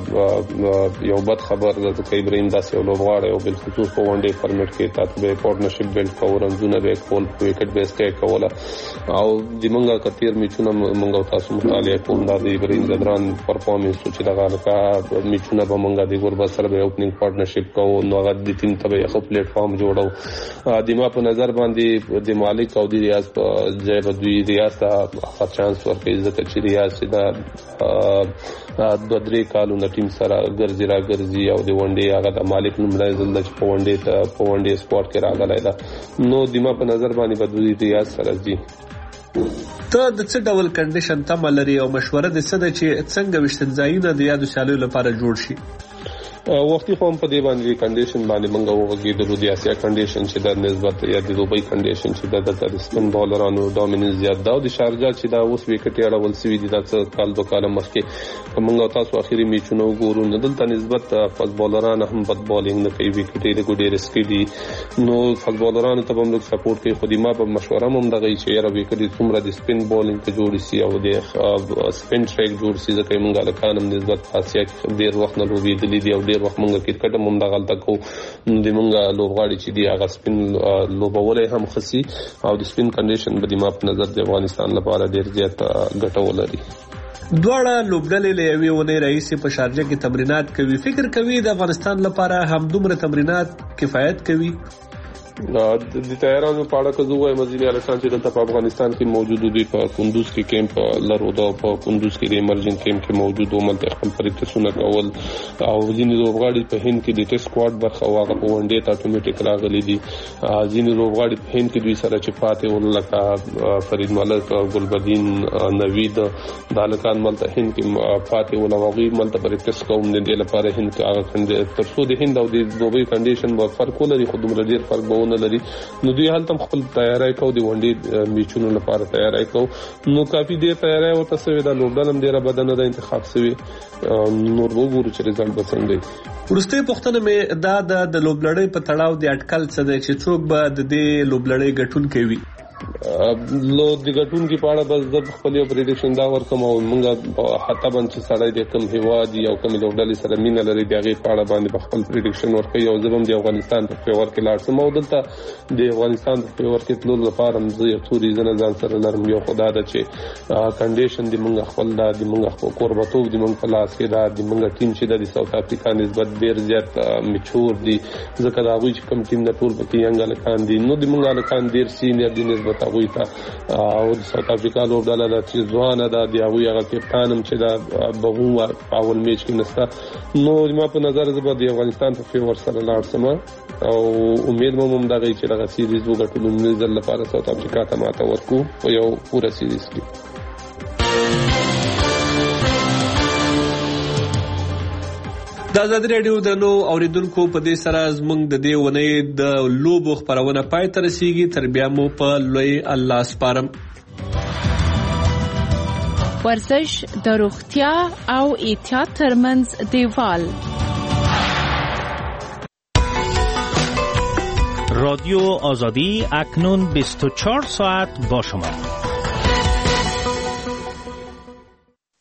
لپاره یو بد خبر ده چې ابراهیم داسې یو لوبغاړی او بالخصوص په ون ډے فارمیټ کې تاسو به پارټنرشپ بیلډ کوو، رنځونه به کول، وکټ بیس کې کوله او د منګه کثیر میچونه منګه تاسو مطالعه کوم دا د ابراهیم زدران پرفارمنس چې دغه لکه میچونه به منګه د ګوربا سره به اوپننګ پارټنرشپ کوو نو هغه د ټیم ته یو پلیټ فارم جوړو. د ما په نظر باندې د مالک او د ریاض په ځای به دوی ریاض ته خاص چانس ورکړي ځکه چې ریاض دا د درې کالو د ټیم سره ګرځي را ګرځي او د ون ډے هغه د مالک لومړی ځل د په ون ډے ته په ون ډے سپورت کې راغلی دا نو د ما په نظر باندې به دوی ریاض سره ځي. ته د څه ډول کنډیشن تمه لري او مشوره د څه ده چې څنګه وشتنځایونه د یادو سیالیو لپاره جوړ شي؟ وختي خو په دې باندې کنډیشن باندې منګه وګورئ د اسیا کنډیشن چې د نسبت یا د دوبۍ کنډیشن چې د د سپین بالرانو ډومیننس زیات دا او د شارجه چې دا اوس وکټ اړول سوي دي د څه کال دوه کال مخکې منګه تاسو اخیری میچونه وګورو نو دلته نسبت فاست بالران هم بد بالینګ نه کوي، وکټ د ګډې رسکي دي نو فاست بالرانو ته هم لږ سپورټ کوي. خو د ما په مشوره هم دغه چې یاره وکټ څومره د سپین بالینګ ته جوړ شي او د سپین ټریک جوړ شي ځکه منګه لکانم نسبت اسیا کې ډیر وخت نه لوبېدلې دي او ډیر وخت منګه کرکټ هم د غلطه کو د منګه لوبغاړي چې دی هغه سپین لوبولې هم خسي او د سپین کنډیشن به د ما په نظر د افغانستان لپاره ډیر زیات ګټور لري. دواړه لوبډلې له یوې ونې راهیسې په شارجه کې تمرینات کوي. فکر کوي د افغانستان لپاره هم دومره تمرینات کفایت کوي؟ د تیارانو په اړه که زه وایم وزیر اعلی خان چې دلته په افغانستان کې موجود دي په کندوز کې کیمپ لرو دا په کندوز کې د ایمرجن کیمپ کې موجود و ملته خپل پریکټسونه کول او ځینې لوبغاړي په هند کې د ټیسټ سکواډ برخه واغه په ون ډے ته اتوماتیک راغلي دي. ځینې لوبغاړي په هند کې دوی سره چې پاتې ول لکه فرید ملک او ګلبدین نوید دالکان ملته هند کې پاتې ول او هغه ملته پریکټس کوم د دې لپاره هند کې هغه کنده ترڅو د هند او د دوبۍ کنډیشن په فرق ولري خو دومره ډیر فرق به نه لري نو دوی حالت خپل تیاری کو دی ون ډے میچونو لپاره تیاری کو نو کافي ډیر تیاری او تاسو دا لوبډلم ډیره بدنه د انتخاب سوي نور وګورو چې رزلټ به څنګه وي. ورسته پښتنه مې دا د لوبلړۍ په تړاو د اټکل څه دی چې څوک به د دې لوبلړۍ ګټون کوي؟ لو د ګټون کې پاړه بس د خپل یو پریډکشن دا ورکوم او موږ حتی باندې چې سړی د کوم هیواد یو کوم لوبډلې سره مینه لري د هغې پاړه باندې خپل پریډکشن ورکوي او زه هم د افغانستان په فیور کې لاړ شم او دلته د افغانستان په فیور کې تلو لپاره زه یو څو ریزنه ځان سره لرم. یو خدا ده چې کنډیشن د موږ خپل دا د موږ خپل قربتوب د موږ په لاس کې دا د موږ ټیم چې د ساوث افریقا نسبت ډیر زیات میچور دي ځکه دا هغوی چې کوم ټیم د ټول پکې ینګ هلکان دي نو د موږ هلکان ډیر سینیر دي نسبت هغوی ته او د ساوث افریقا لوبډله ده چې ځوانه ده د هغوی هغه کپتان هم چې دا بغو په اول میچ کې نسته. نو زما په نظر زه به د افغانستان په فیور سره لاړ شم او امید مو هم دغه چې دغه سیریز وګټو لومړي ځل لپاره ساوث افریقا ته ماته ورکو په یو پوره سیریز کې. د آزادي راډیو درنو اوریدونکو په دې سره زموږ د دې ونې د لوبو خبرونه پای ته رسیږي. تر بیا مو په لوی الله سپارم. ورزش د روغتیا او احتیاط ترمنځ دیوال. رادیو آزادی اکنون بیست و چهار ساعت با شما.